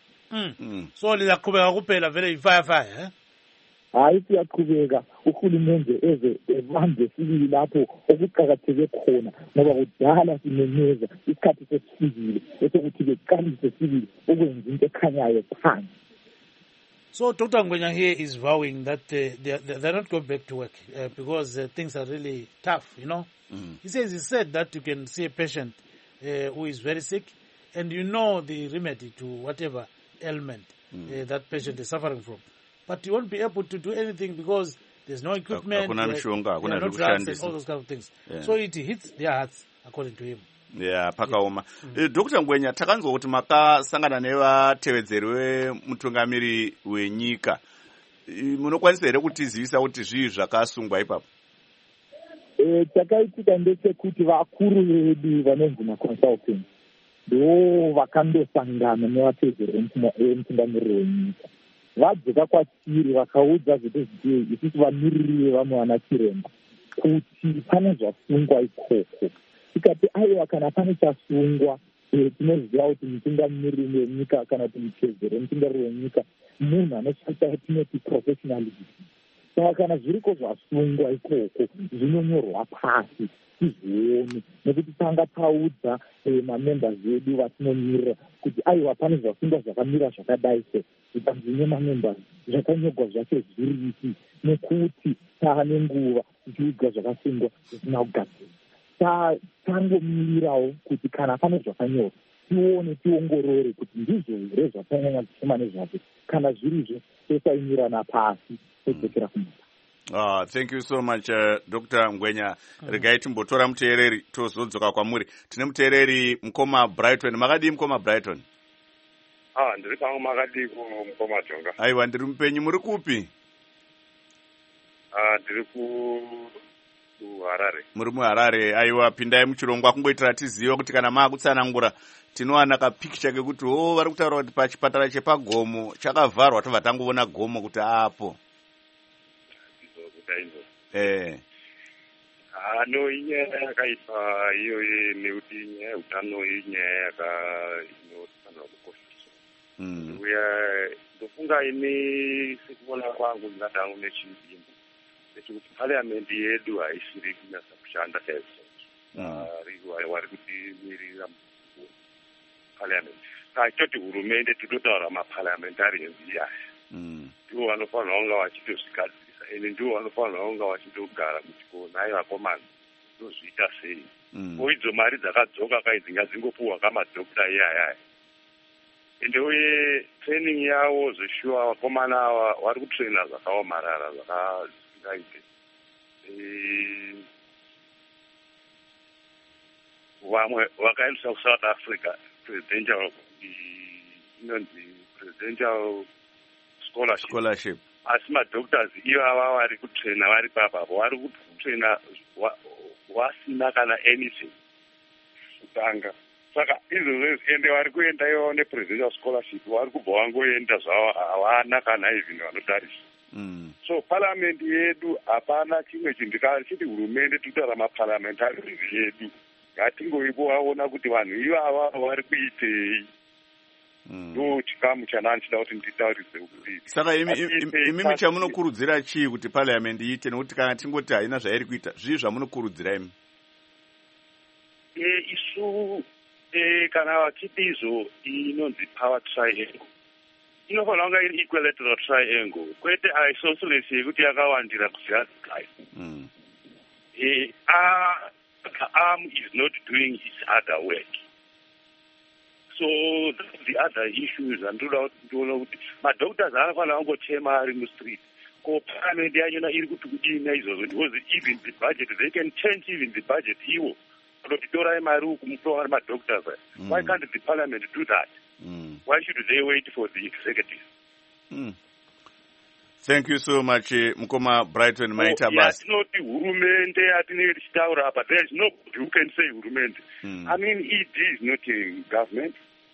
So lizaqhubeka kuphela vele ifire. Hayi, siyaqhubeka uhulumende eze ebambe sibili lapho okuqakatheke khona, ngoba kudala simemeza isikhathi sesifikile esokuthi beqalise sibili ukwenza into ekhanyayo phansi. So Dr. Ngwenya here is vowing that they're not going back to work because things are really tough, you know. He said that you can see a patient who is very sick, and you know the remedy to whatever ailment that patient is suffering from. But you won't be able to do anything because there's no equipment, no drugs, and all those kind of things. Yeah. So it hits their hearts, according to him. Yeah, pakaoma. Dr. Ngwenya, takanzwa kuti makasangana nevatevedzeri vemutungamiri wenyika. Munokwanisa here kutizivisa kuti zvii zvakasungwa ipapo? Chakaitika ndechekuti vakuru vedu vanonzi maconsultants ndo vakandosangana nevatevedzeri vemutungamiri wenyika. Vadzoka kwatiri vakaudza kuti isusu vamiriri vevamwe vana chiremba kuti pane zvasungwa ikoko. Tikati aiwa kana pane chasungwa tinoziva kuti mutungamiriri wenyika kana kuti mutevedzeri wemutungamiri wenyika munhu anoshandisa tinoti professionalism. Saka kana zviriko zvasungwa ikoko zvinonyorwa pasi tizvione, nekuti tanga taudza mamembers edu vatinomirira kuti aiwa pane zvasungwa zvakamira zvakadai se zvikanzine mamembers zvakanyogwa zvacho zviriki, nekuti taane nguva tichiudzwa zvakasungwa zvisina kugadzirwa. Tangomirawo kuti kana pane zvakanyorwa tione, tiongorore kuti ndizvo here zvakanyanya kushema nezvazvo, kana zvirizvo tosaimirana pasi todzokera kumba. Thank you so much, Dr. Ngwenya. Regai timbotora muteereri tozodzoka kwamuri. Tine muteereri Mukoma Brighton. Makadii Mukoma Brighton? Ndiri pangu makadii Mukoma Jonga. Aiwa, ndiri mupenyu. Muri kupi? Ndiri kuharare. Muri muharare. Aiwa, pindai muchirongwa kungoitira tiziva kuti kana maakutsanangura tinowana kapikicha kekuti vari kutaura kuti pachipatara chepagomo chakavharwa tobva tangoona gomo kuti apo. No, inyaya yakaipa iyoyo nekuti nyaya yeutano inyaya inofanira kukosheswa. Uya ndofunga ini sekuona kwangu ndingadaro nechidimbu nechekuti parliamendi yedu haisiri kunyasa kushanda chaizvo. Vari kutimirira parliamendi. Tachitoti hurumende tototaura maparliamentarians iyaya. Ndivo vanofanira kunga vachitozvigadzira. Ende ndiwo vanofanira kunga vachitogara kuti naye vakomana tozviita sei. Idzo mari dzakadzoka kai dzingazingopuhwa kamadhokita iyayaya. Ende uye training yavo zveshuwa vakomana ava vari kutraina zvakaomarara zvakasingaite. Vamwe vakaendesa kuSouth Africa presidential scholarship. Asi madoctors ivava vari kutraina vari papapo vari kutraina vasina kana anything kutanga. Saka izvozvo ende vari kuenda ivo nepresidential scholarship vari kubva vangoenda zvavo havana kana even vanotarisa. So parliament yedu hapana chimwe chinhu ndikachiti hurumende tutaura maparliamentarians yedu ngatingoivo vaona kuti vanhu ivava vari kuitei. Ndo chikamu chanani chida kuti nditauridze kuti. Saka imi chamunokurudzira chii kuti parliament iite, nekuti kana tingoti haina zvairi kuita zvii zvamunokurudzira imi? Isu kana vachiti izvo inonzi power triangle inofanira kunga iri equilateral triangle kwete isosceles yekuti yakawandira kuziyazikai. Arm is not doing its other work. So the other issues andinoda kuti madoctors anofanira kungochema ari mustreet ko parliament yachona iri kuti kudini izvozvo, because even the budget they can change even the budget iwo kuti torai mari ukumutoa madoctors. Why can't the parliament do that? Why should they wait for the executive? Thank you so much, Mukoma Brighton Maita Bas. Not the hurumende atinenge tichitaura apa. There is nobody who can say hurumende. I mean, ED is not a government.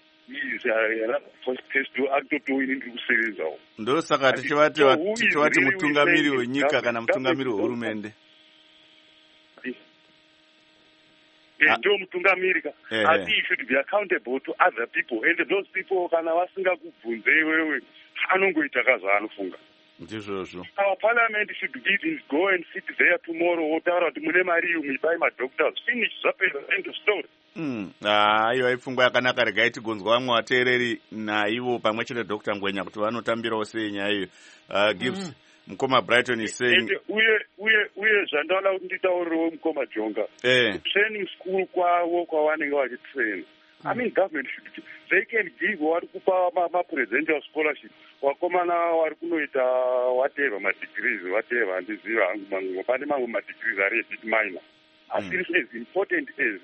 Ndo saka tichivati mutungamiri wenyika kana mutungamiri wehurumende. Ndo mutungamiri ka. Asi you should be accountable to other people, and those people kana vasingakubvunze iwewe anongoita kazvaanofunga. Ndizvozvo. Our parliament should even go and sit there tomorrow wotaura kuti mune mari muipai madoctors. Finish zvapera, end of story. Aiwa ipfungwa yakanaka. Regai tigonzwa vamwe vateereri naivo pamwe chete Dr. Ngwenya kuti vanotambirawo sei nyaya iyo. Gibbs, Mukoma Brighton is saying uye zvandaona kuti nditaurirewo Mukoma Jonga. Training school kwavo kwavanenge vachitrain. I mean, government should, they can give vari kupa ma-presidential scholarship vakomana vari kunoita whatever ma-degrees whatever handiziva hangu mangu pane mamwe ma-degrees ari a bit minor. Asi as important as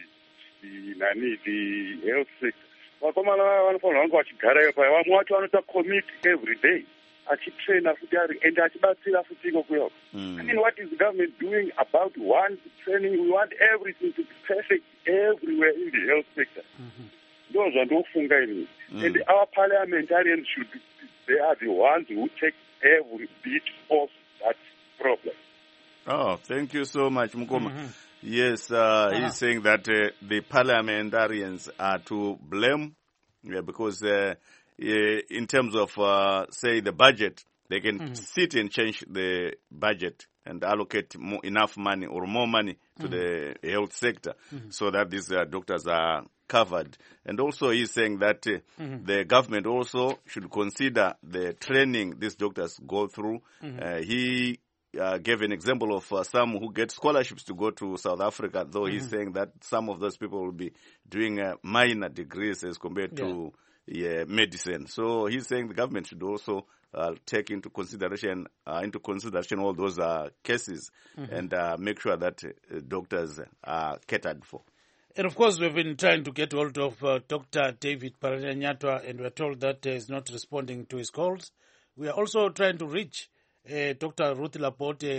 the health sector vakomana vanofanira vanga vachigarayo paya vamwe vacho vanoita commit every day achitraina futi ari and achibatsira futi ikokuyoko. I mean, what is the government doing about one training? We want everything to be perfect everywhere in the health sector. Those are no funga in it. And our parliamentarians should be, they are the ones who take every bit of that problem. Oh, thank you so much, Mukoma. Yes, he's saying that the parliamentarians are to blame because in terms of, say, the budget, they can sit and change the budget and allocate enough money or more money to the health sector so that these doctors are covered. And also he's saying that the government also should consider the training these doctors go through. He gave an example of some who get scholarships to go to South Africa, though he's saying that some of those people will be doing minor degrees as compared to medicine. So he's saying the government should also take into consideration all those cases and make sure that doctors are catered for. And of course, we've been trying to get hold of Dr. David Paranyatwa, and we're told that he's not responding to his calls. We are also trying to reach Dr. Ruth Lapote,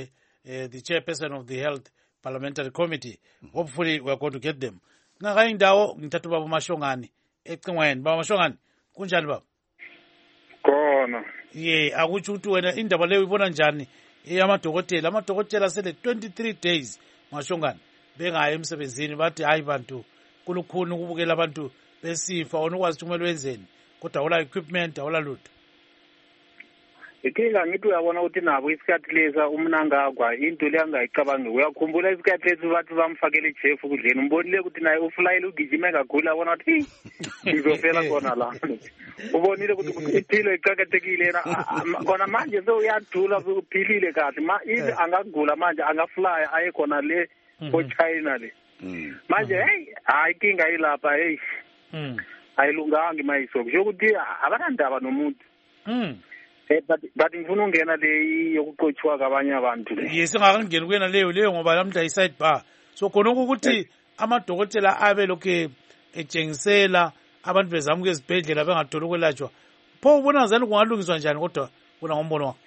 the chairperson of the Health Parliamentary Committee. Hopefully we are going to get them. Ngaka indawo ngithatha baba Mashongani ecingweni. Baba Mashongani kunjani baba? Khona. Akutsho ukuthi wena indaba leyo ibona njani amadokotela sele 23 days Mashongani bengayi emsebenzini bathi hayi bantu kulukhuni ukubukela abantu besifa onokwazi ukuthi kumele wenzeni kodwa awula equipment awula lutho. Ikinga ngithi uyabona ukuthi nabo isikhathi lesa umnangagwa into le angayicabangi uyakhumbula isikhathi lesi bathi bamfakele ijeff kudleni umbonile ukuthi naye uflyile ugijime kakhulu abona ukuthi ngizofela khona la ubonile ukuthi impilo iqhakathekile khona manje sewuyadula uphilile kahle angagula manje angafly aye khona le ko-China le manje hayi inkinga ilapha ayilunganga imayiso kusho ukuthi abanandaba nomuntu but ngifuna ungena le yokuqotshwa kabanye abantu le singakangeni kuyena leyo ngoba lamhla i-side bar so khonokho ukuthi amadokotela abe lokhu etshengisela abantu bezama ukuya ezibhedlela bengatholi ukwelatshwa pho ubona zani kungalungiswa njani kodwa kuna ngombono wakho?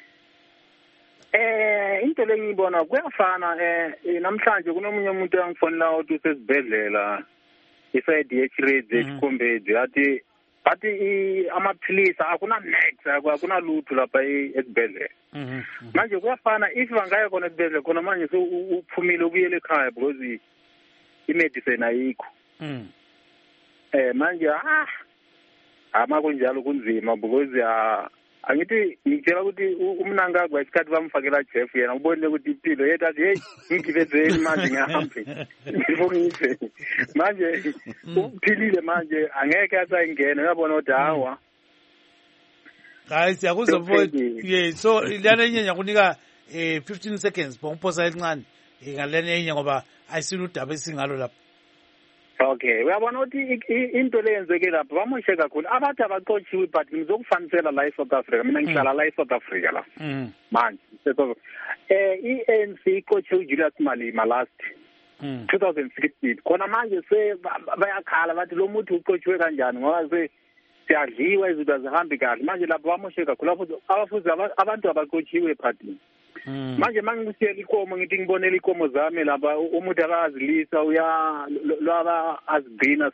Into le ngiyibona kuyafana namhlanje kunomunye umuntu angifonela ukuthi usesibhedlela i-IDH rate esikhombedzi bathi amaphilisi akuna lutho lapha esibhedlela manje kuyafana if bangaye khona esibhedlela khona manje uphumile ubuyele ekhaya because i-medicine ayikho manje kunjalo kunzima because angithi ngitshela ukuthi umnangagwa isikhathi bamfakela Jeff yena ubonile ukuthi impilo yethu athi ngigibezeli manje ngihambe ngibonise manje uphilile manje angeke asayingena uyabona ukuthi hawa hayi siyakuzwa mfowethu so lana enye ngiyakunika 15 seconds ngiphosa elincane ngalana enye ngoba ayisini udaba esingalo lapha. Okay, uyabona ukuthi into le yenzeke lapha bamoshe kakhulu abantu abaqotshiwe but ngizokufanisela la eSouth Africa mina ngihlala la eSouth Africa la manje i-ANC iqotshe uJulius Malema last 2016 khona manje bayakhala bathi lo muntu uqotshiwe kanjani ngoba siyadliwa izinto azihambi kahle manje lapho bamoshe kakhulu abafuzi abantu abaqotshiwe phathini manje mangibusela ikomo ngithi ngibonela ikomo zami lapha umuntu akazilisa lwaba azigcina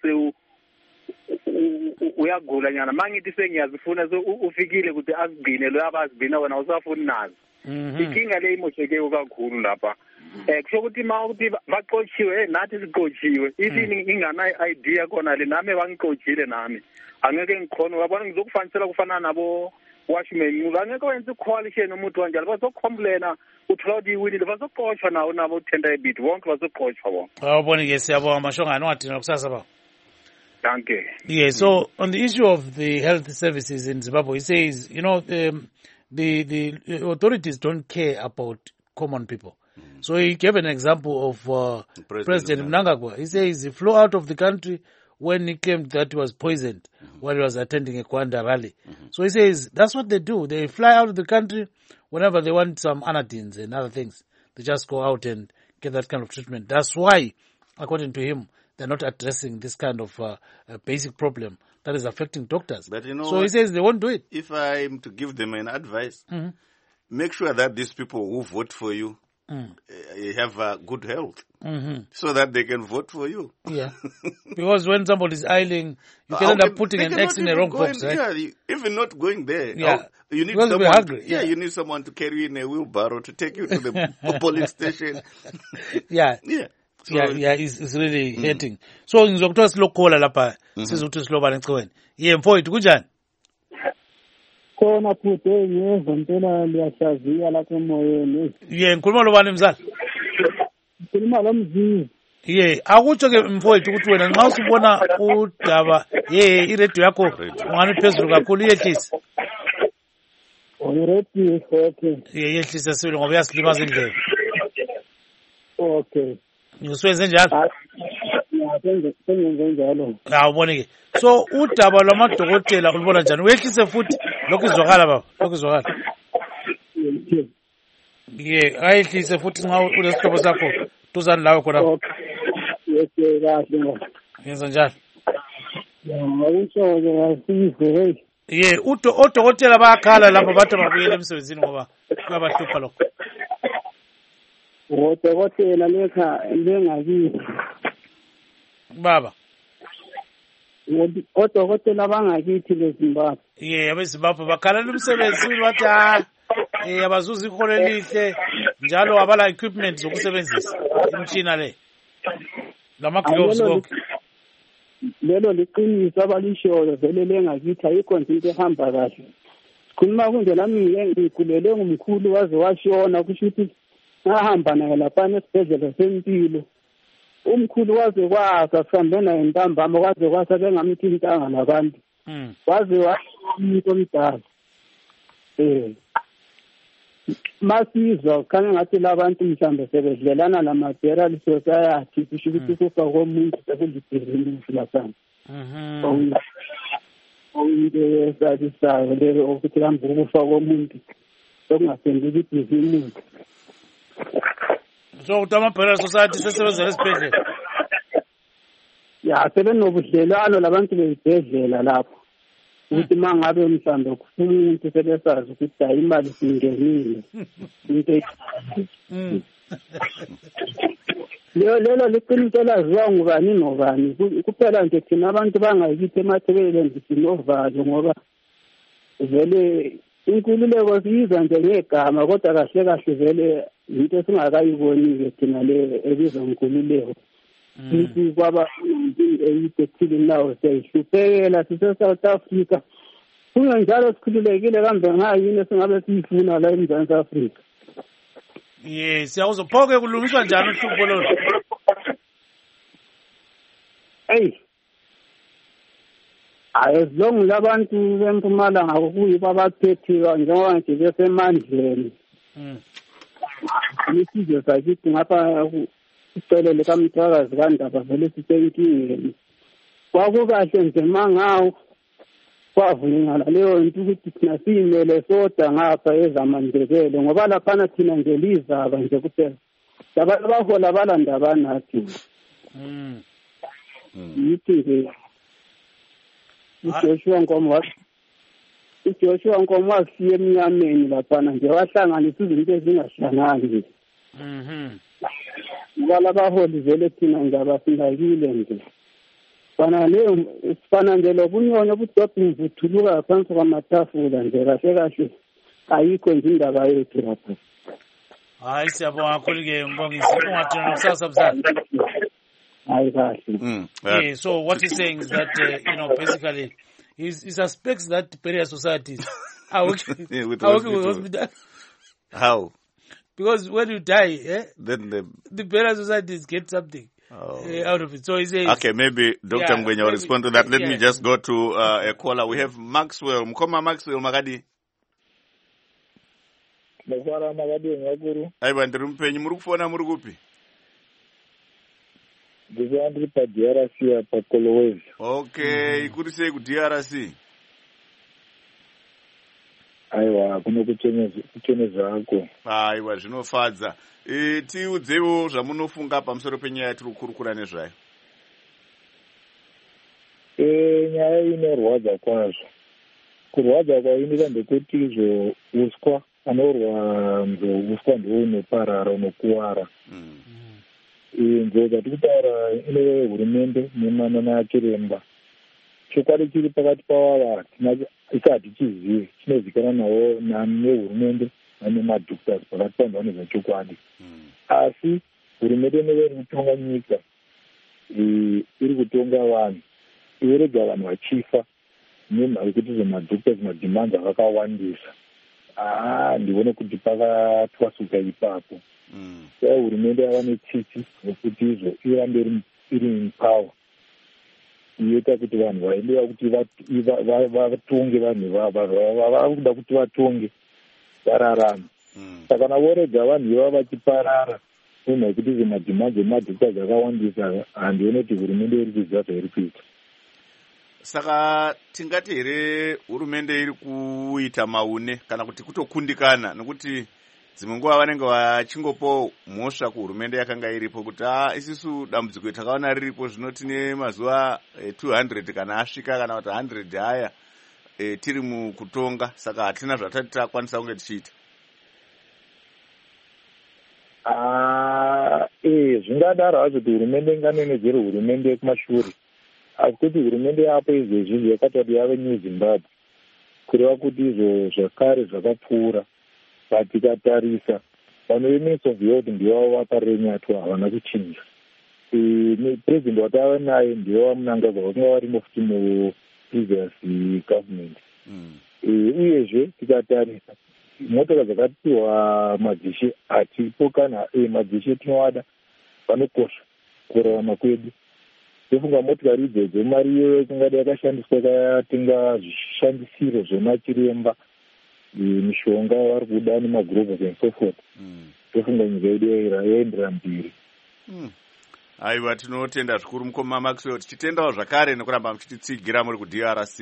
uyagula nyana mangithi sengiyazifuna ufikile ukuthi azigcine lwaba azigcina wena usafuni nazo inkinga le imosheke kakhulu lapha kusho ukuthi ukuthi baqotshiwe nathi siqotshiwe isini ingana idea khona le nami bangiqotshile nami angeke ngikhona uyabona ngizokufanisela kufana nabo washman angeke wenze coalition umuntu kanjalo bazocomplaina uthola ukuthi iwinile bazoqoshwa nabo uthenda ebit bonke bazoqoshwa bonke. Awubona siyabonga Mashongani ungadina kusasa baba. Thank you. Yeah, so on the issue of the health services in Zimbabwe, he says, the authorities don't care about common people. So he gave an example of President Mnangagwa. He says he flew out of the country when he claimed that he was poisoned while he was attending a Kwanda rally. So he says that's what they do. They fly out of the country whenever they want some anadines and other things. They just go out and get that kind of treatment. That's why, according to him, they're not addressing this kind of basic problem that is affecting doctors. But so he says they won't do it. If I'm to give them an advice, make sure that these people who vote for you have good health so that they can vote for you. Yeah. Because when somebody is ailing, you can end up putting an X in the wrong box, right? Yeah, even not going there. Yeah. You need someone, hungry. Yeah, you need someone to carry you in a wheelbarrow to take you to the polling station. Yeah. Yeah. So, it's really hurting. So ngizokuthiwa silokhola lapha sizokuthi silobana ecweni. Mfowethu kunjani? Khona futhi ngiyeza mpela liyahlaziya lapha emoyeni. Ngikhuluma lobani mzala? Ngikhuluma lomzizi. Akutsho ke mfowethu ukuthi wena nxa usibona udaba iradio yakho ungani phezulu kakhulu iyehlisa. Iradio okay. Yehlisa sibili ngoba uyasilimaza indlela. Okay. Ngisuwenze njalo? Sengenze njalo. Awubonike. So udaba lwamadokotela ulibona njani? Uyehlise futhi lokhu izwakala baba, lokhu izwakala. Ayehlise futhi nxa unesihlobo sakho tuzani lawe khona. Okay, kahle. Yenza njalo. Odokotela bayakhala lapha bathi babuyele emsebenzini ngoba kuyabahlupha lokho. odokotela lengakithi baba odokotela bangakithi leZimbabwe abeZimbabwe bakhalela umsebenzi bathi abazuza iholo elihle njalo abala equipment zokusebenzisa imtshina le lama-gloves konke. Lelo liqiniso abalishoyo vele lengakithi ayikho nje into ehamba kahle. Sikhuluma kunje lami ngikhulele ngumkhulu waze washona kusho ukuthi ngahamba naye laphana esibhedlela sempilo. Umkhulu waze kwasa sihambe naye ntambama kwaze kwasa bengamthintanga nabantu. Waze umuntu omdala. Masizwa khanye ngathi labantu mhlambe sebedlelana lama-burial society kusho ukuthi kufa komuntu sekulibhizimusi laphana. Into esadisayo leyo ukuthi kambe ukufa komuntu sokungasendeki ibhizimusi. So ukuthi ama-burial society sesebenzela esibhedlela? Sebenobudlelwano labantu bezibhedlela lapho. Ukuthi mangabe mhlambe kufuna umuntu sebesazi ukuthi hayi imali singenile into lelo liqiniso laziwa ngubani nobani kuphela nje thina abantu bangayikithi emathebeleni sinovalo ngoba vele inkululeko siyiza nje ngegama kodwa kahle kahle vele into esingakayiboni-ke thina le ebizwa nkululeko. Sithi kwaba eyithile nawo siyayihluphekela sise-South Africa kungenjalo sikhululekile kambe ngayini esingabe siyifuna la eMzantsi Afrika. Siyakuzwa pho-ke kulungiswa njani uhlupho lolu? As long labantu bempumalanga kuyibo abaphethiwa njengoba nje besemandleni isizwe sakithi ngapha icele likaMthakazi kaNdaba vele sisenkingeni. Kwakukahle nje mangawo kwavunyelana leyo nto ukuthi thina siyimele soda ngapha ezamaNdebele ngoba laphana thina nje lizaba nje kuphela labantu abahola balandaba nathi. Yithi nje uJoshua Nkomo wasiya emnyameni laphana nje wahlanganisa izinto ezingahlangani. Ngoba baholi vele thina nje abasindakile nje. Sifana nje lobunyonyo budobha imvuthuluka phansi kwamatafula nje kahle kahle ayikho nje indaba yethu lapha. Hayi siyabonga kakhulu-ke Mbongisi ungathina nokusasa mzala. Hayi kahle. So what he's saying is that basically he suspects that burial societies are working with hospitals. How? Because when you die, then the burial societies get something out of it. So he says... Okay, maybe Dr. Ngwenya will respond to that. Let me just go to a caller. We have Maxwell. Mkoma Maxwell Magadi. Aiwa, ndiri mpenyu. Muri kufona muri kupi? Ndiri pa DRC apa Kolwezi. Okay, kuri sei ku DRC? Aiwa, kuno kucheneza hako. Aiwa, zvinofadza. Tiudzewo zvamunofunga pamusoro penyaya yatiri kukurukura nezvayo. Nyaya inorwadza kwazvo. Kurwadza kwainoita ndekuti izvo uswa anorwa uswa ndiwo unoparara unokuwara. Nzvimbo dzatiri kutaura ine hurumende nemanachiremba. Chokwadi chiri pakati pavava isati chizive chinozivikanwa nawo nehurumende nanemadhoktors pakati panhu vanobva chokwadi. Asi hurumende inove iri kutonga nyika iri kutonga vanhu iverega vanhu vachifa nemhaka yekuti zvemadhoktors madhimandi akakawandisa. Ndione kuti pakatwasuka ipapo. Dai hurumende yava netsitsi nekuti izvo irambe iri mupower inoita kuti vanhu vaendewa kuti vatonge vanhu vakuda kuti vatonge vararama. Saka kana vorega vanhu ivava vachiparara nemhaka yekuti zvemadhimandi emadhoktors akawandisa handione kuti hurumende iri kuziva zvairi kuita. Saka tingati here hurumende iri kuita maune kana kuti kutokundikana nekuti dzimwe nguva vanenge vachingopo mhosva kuhurumende yakanga iripo kuti isisu dambudziko takaona riripo zvino tine mazuva 200 kana asvika kana kuti 100 haya tiri mukutonga saka hatina zvatati takwanisa kunge tichiita. zvingadaro hacho kuti hurumende inganonedzere hurumende yekumashure, asi kuti hurumende yapo izvezvi yakati kuti yave New Zimbabwe, kureva kuti izvo zvakare zvakapfuura. Patikatarisa vanoemeswa ndiyo kuti ndiyo vakarenyatwa havana kuchinja. President watava naye ndiyo vamunangagwa vakanga varimo futi mu-previous government. Uyezve tikatarisa motokari dzakatiwa madzishe atipo kana madzishe tinovada vanokosha kurarama kwedu. Tofunga motokari idzodzo mari iyoyo ingada yakashandiswa ikatenga zvishandisiro zvemachiremba, mishonga vari kuda nemagrovers and so forth. Tofunga nyika yedu yaendera mberi. Aiwa, tinotenda zvikuru mukoma Maxwell, tichitendawo zvakare nekuramba muchititsigira muri kuDRC.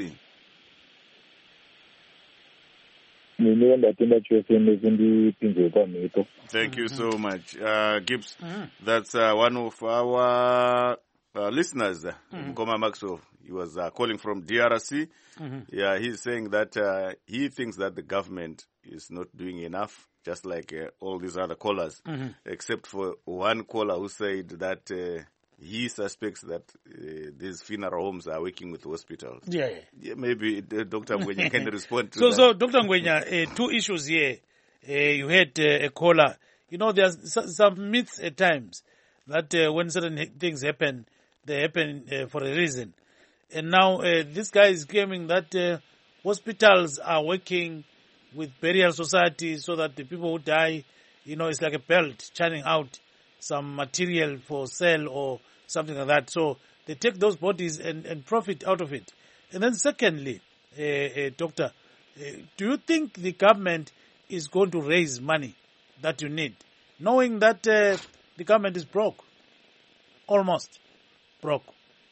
Nini ndatenda chose nekundipinze pamhepo. Thank you so much, Gibbs. That's one of our listeners, Mukoma Maxwell. He was calling from DRC. Yeah, he's saying that he thinks that the government is not doing enough, just like all these other callers, except for one caller who said that he suspects that these funeral homes are working with hospitals. Yeah, maybe Dr. Ngwenya can respond to that. So, Dr. Ngwenya, two issues here. You had a caller. You know, there's some myths at times that when certain things happen, they happen for a reason. And now this guy is claiming that hospitals are working with burial societies so that the people who die, you know, it's like a belt churning out some material for sale or something like that. So they take those bodies and profit out of it. And then secondly, Doctor, do you think the government is going to raise money that you need, knowing that the government is broke, almost broke?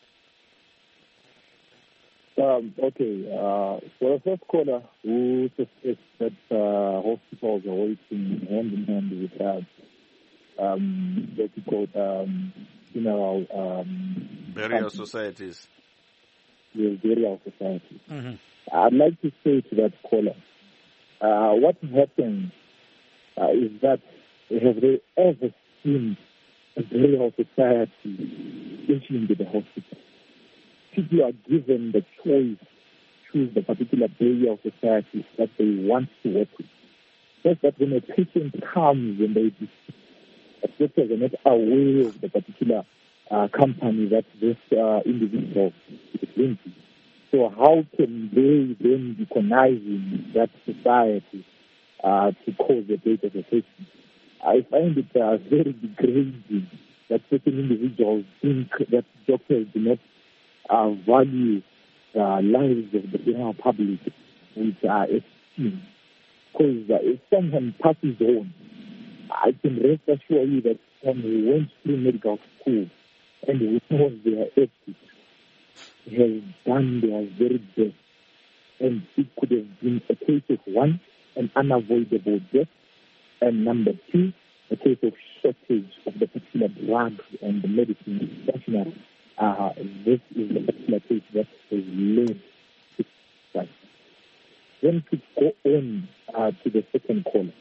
Okay, for the first caller who suspects that hospitals are working hand in hand with what you call funeral burial societies. Yes, burial societies. I'd like to say to that caller, what happens is that have they ever seen a burial society issuing to the hospital? People are given the choice to choose the particular burial society that they want to work with. Just that when a patient comes and they doctors are not aware of the particular company that this individual is linked to. So how can they then be conniving that society to cause the death of a patient? I find it very degrading that certain individuals think that doctors do not value the lives of the general public with esteem. Because if someone passes on, I can rest assure you that someone who went through medical school and who knows their ethics has done their very best. And it could have been a case of one, an unavoidable death, and number two, a case of shortage of the particular drugs and the medicine stationary. This is the particular case that has led to that. Then to go on to the second caller.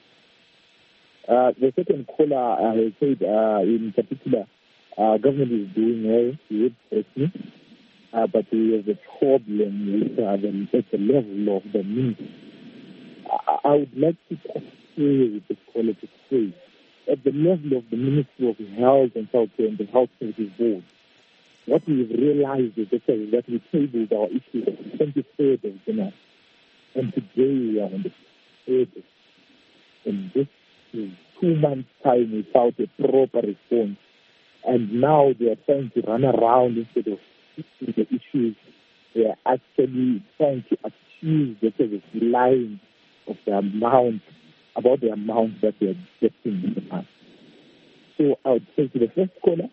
The second caller has said, in particular, government is doing well with me, but there is a problem with at the level of the ministry. I would like to say with the caller to say, at the level of the Ministry of Health and Healthcare and the Health Services Board, what we've realized is that we tabled our issue on the 23rd of January, and today we are on the 3rd. And this is 2 months' time without a proper response. And now they are trying to run around instead of fixing the issues. They are actually trying to accuse the service lying of the amount, about the amount that they are getting in the past. So I would say to the first caller,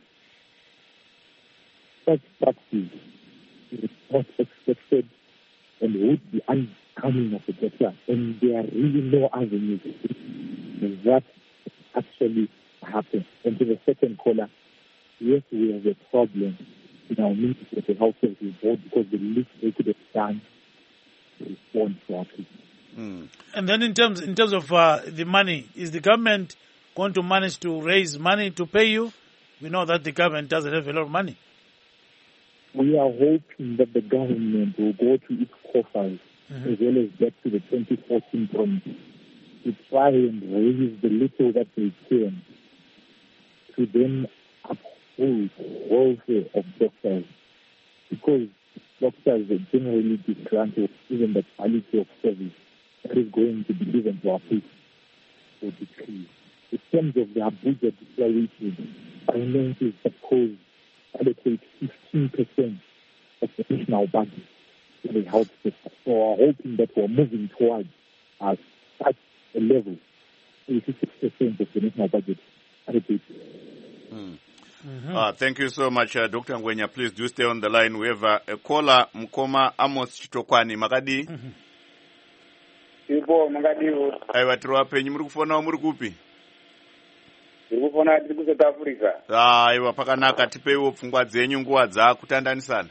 such practice is not expected and would be unbecoming of the doctor. And there are really no avenues that actually happen. And to the second caller, yes, we have a problem in our meetings with the Health Services Board because the least they could have done to respond to our people. And then in terms of the money, is the government going to manage to raise money to pay you? We know that the government doesn't have a lot of money. We are hoping that the government will go to its coffers as well as back to the 2014 promise to try and raise the little that they can to then uphold welfare of doctors, because doctors are generally disgruntled even the quality of service that is going to be given to our people will decrease. In terms of the Abuja declaration, finance is supposed to allocate 15% of the national budget to the health sector. So we're hoping that we're moving towards such a level, 86% of the national budget allocated. Thank you so much, Dr. Ngwenya. Please do stay on the line. We have a caller, Mkoma Amos Chitokwani. Makadi? Ipo, Makadi. Aiwa, tiruwa penyi. Muri kufona muri kupi? Muri kufona tiri South Africa. Aiwa, pakanaka. Tipeiwo pfungwa dzenyu nguva dzakutandanisana.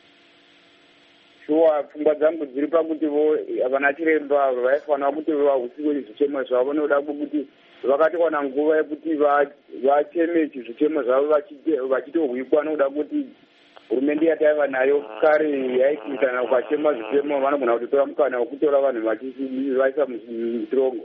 Shuwa, pfungwa dzangu dziri pakuti vana chiremba vaifana kuti vahusiwe zvichemo zvavo noda kuti vakati wana nguva yekuti vacheme zvichemo zvavo vachitohwikwa nokuda kuti hurumende yataiva nayo kare yaiti kana ukachema zvichemo vanogona kutotora mukana wekutora vanhu vachivaisa muchirongo.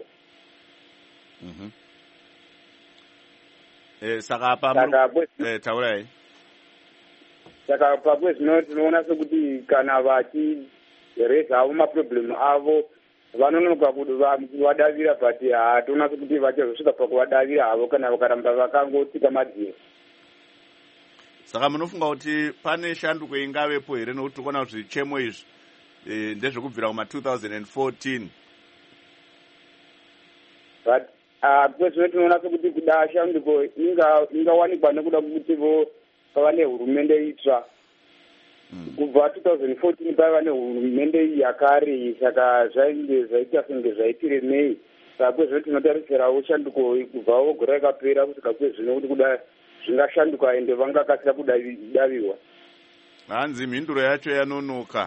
Saka taurai. Saka pakwezvino tinoona sekuti kana vachireza avo maproblemu avo vanonoka kuti vadavira but hationa sekuti vachazosvika pakuvadavira havo kana vakaramba vakangotsika madziro. Saka munofunga kuti pane shanduko ingavepo here nokuti tikuona kuti zvichemo izvi ndezvekubvira kuma 2014. But kwezvino tinoona sekuti kuda shanduko ingawanikwa nekuda kuti pava nehurumende itsva. Kubva 2014 paiva nehurumende yakare, saka zvainge zvaita senge zvaitiremei. Saka kwezvino tinotarisirawo shanduko kubvawo gore rakapera kusvika kwezvino kuti kuda zvingashanduka ende vangakasira kudavirwa. Hanzi mhinduro yacho yanonoka.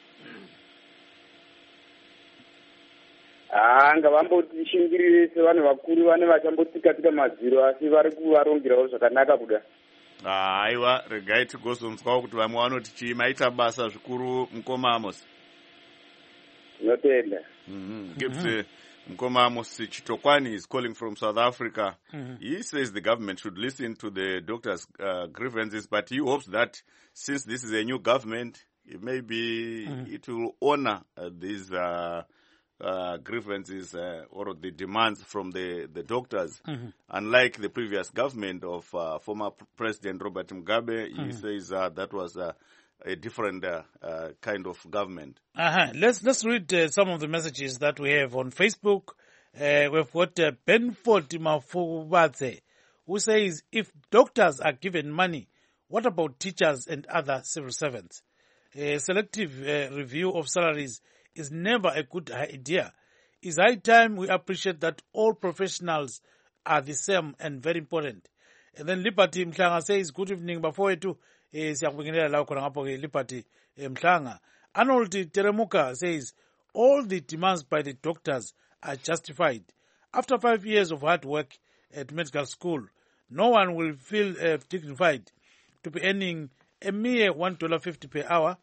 Ngavambotishingirire sevanhu vakuru vane vachambotsika madziro asi vari kuvarongerawo zvakanaka kuda. Aiwa, regai tigozonzwawo kuti vamwe vanoti chii. Maita basa zvikuru, Mkoma Amos. Tinotenda. Gibbs Mkoma Amos Chitokwani is calling from South Africa. He says the government should listen to the doctors' grievances, but he hopes that since this is a new government, maybe it will honor these grievances or the demands from the doctors. Unlike the previous government of former President Robert Mugabe, he says that was a different kind of government. Let's read some of the messages that we have on Facebook. We've got Benford Mafubatse, who says, if doctors are given money, what about teachers and other civil servants? A selective review of salaries is never a good idea. It's high time we appreciate that all professionals are the same and very important. And then Liberty Mhlanga says, good evening, before you siyakubingelela la khona ngapho ke Liberty Mhlanga. Arnold Teremuka says, all the demands by the doctors are justified. After 5 years of hard work at medical school, no one will feel dignified to be earning a mere $1.50 per hour,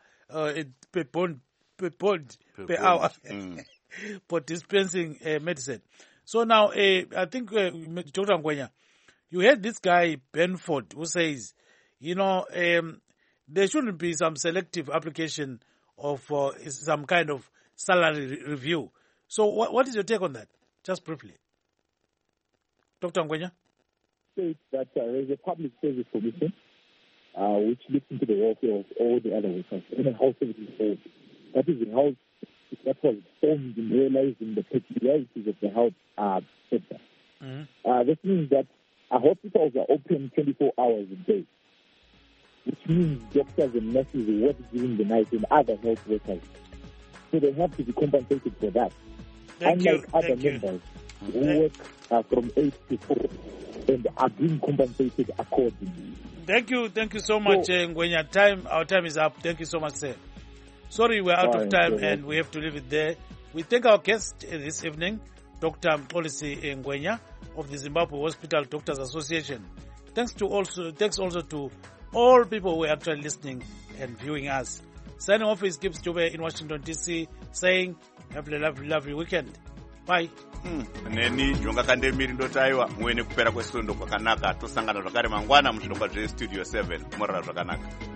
per hour for dispensing medicine. So now, I think, Dr. Ngwenya, you heard this guy, Benford, who says, there shouldn't be some selective application of some kind of salary review. So what is your take on that? Just briefly. Dr. Ngwenya? States that there is a public service commission which looks into the welfare of all the other workers in a health services board. That is a health that was formed in realizing the peculiarities of the health sector. This means that our hospitals are open 24 hours a day, which means doctors and nurses work during the night and other health workers. So they have to be compensated for that. Unlike other members who work from 8 to 4 and are being compensated accordingly. Thank you so much, Ngwenya. Our time is up. Thank you so much, sir. Sorry, we're out of time and we have to leave it there. We thank our guest this evening, Dr. Mxolisi Ngwenya, of the Zimbabwe Hospital Doctors Association. Thanks also to all people who are actually listening and viewing us. Signing off is Gibbs Dube in Washington, D.C., saying, have a lovely weekend. Bye. Neni Jonga Kandemiri ndotaiwa muwe nekupera kwestondo kwakanaka tosangana zvakare mangwana muzvinongwa zvestudio 7 kumorera zvakanaka.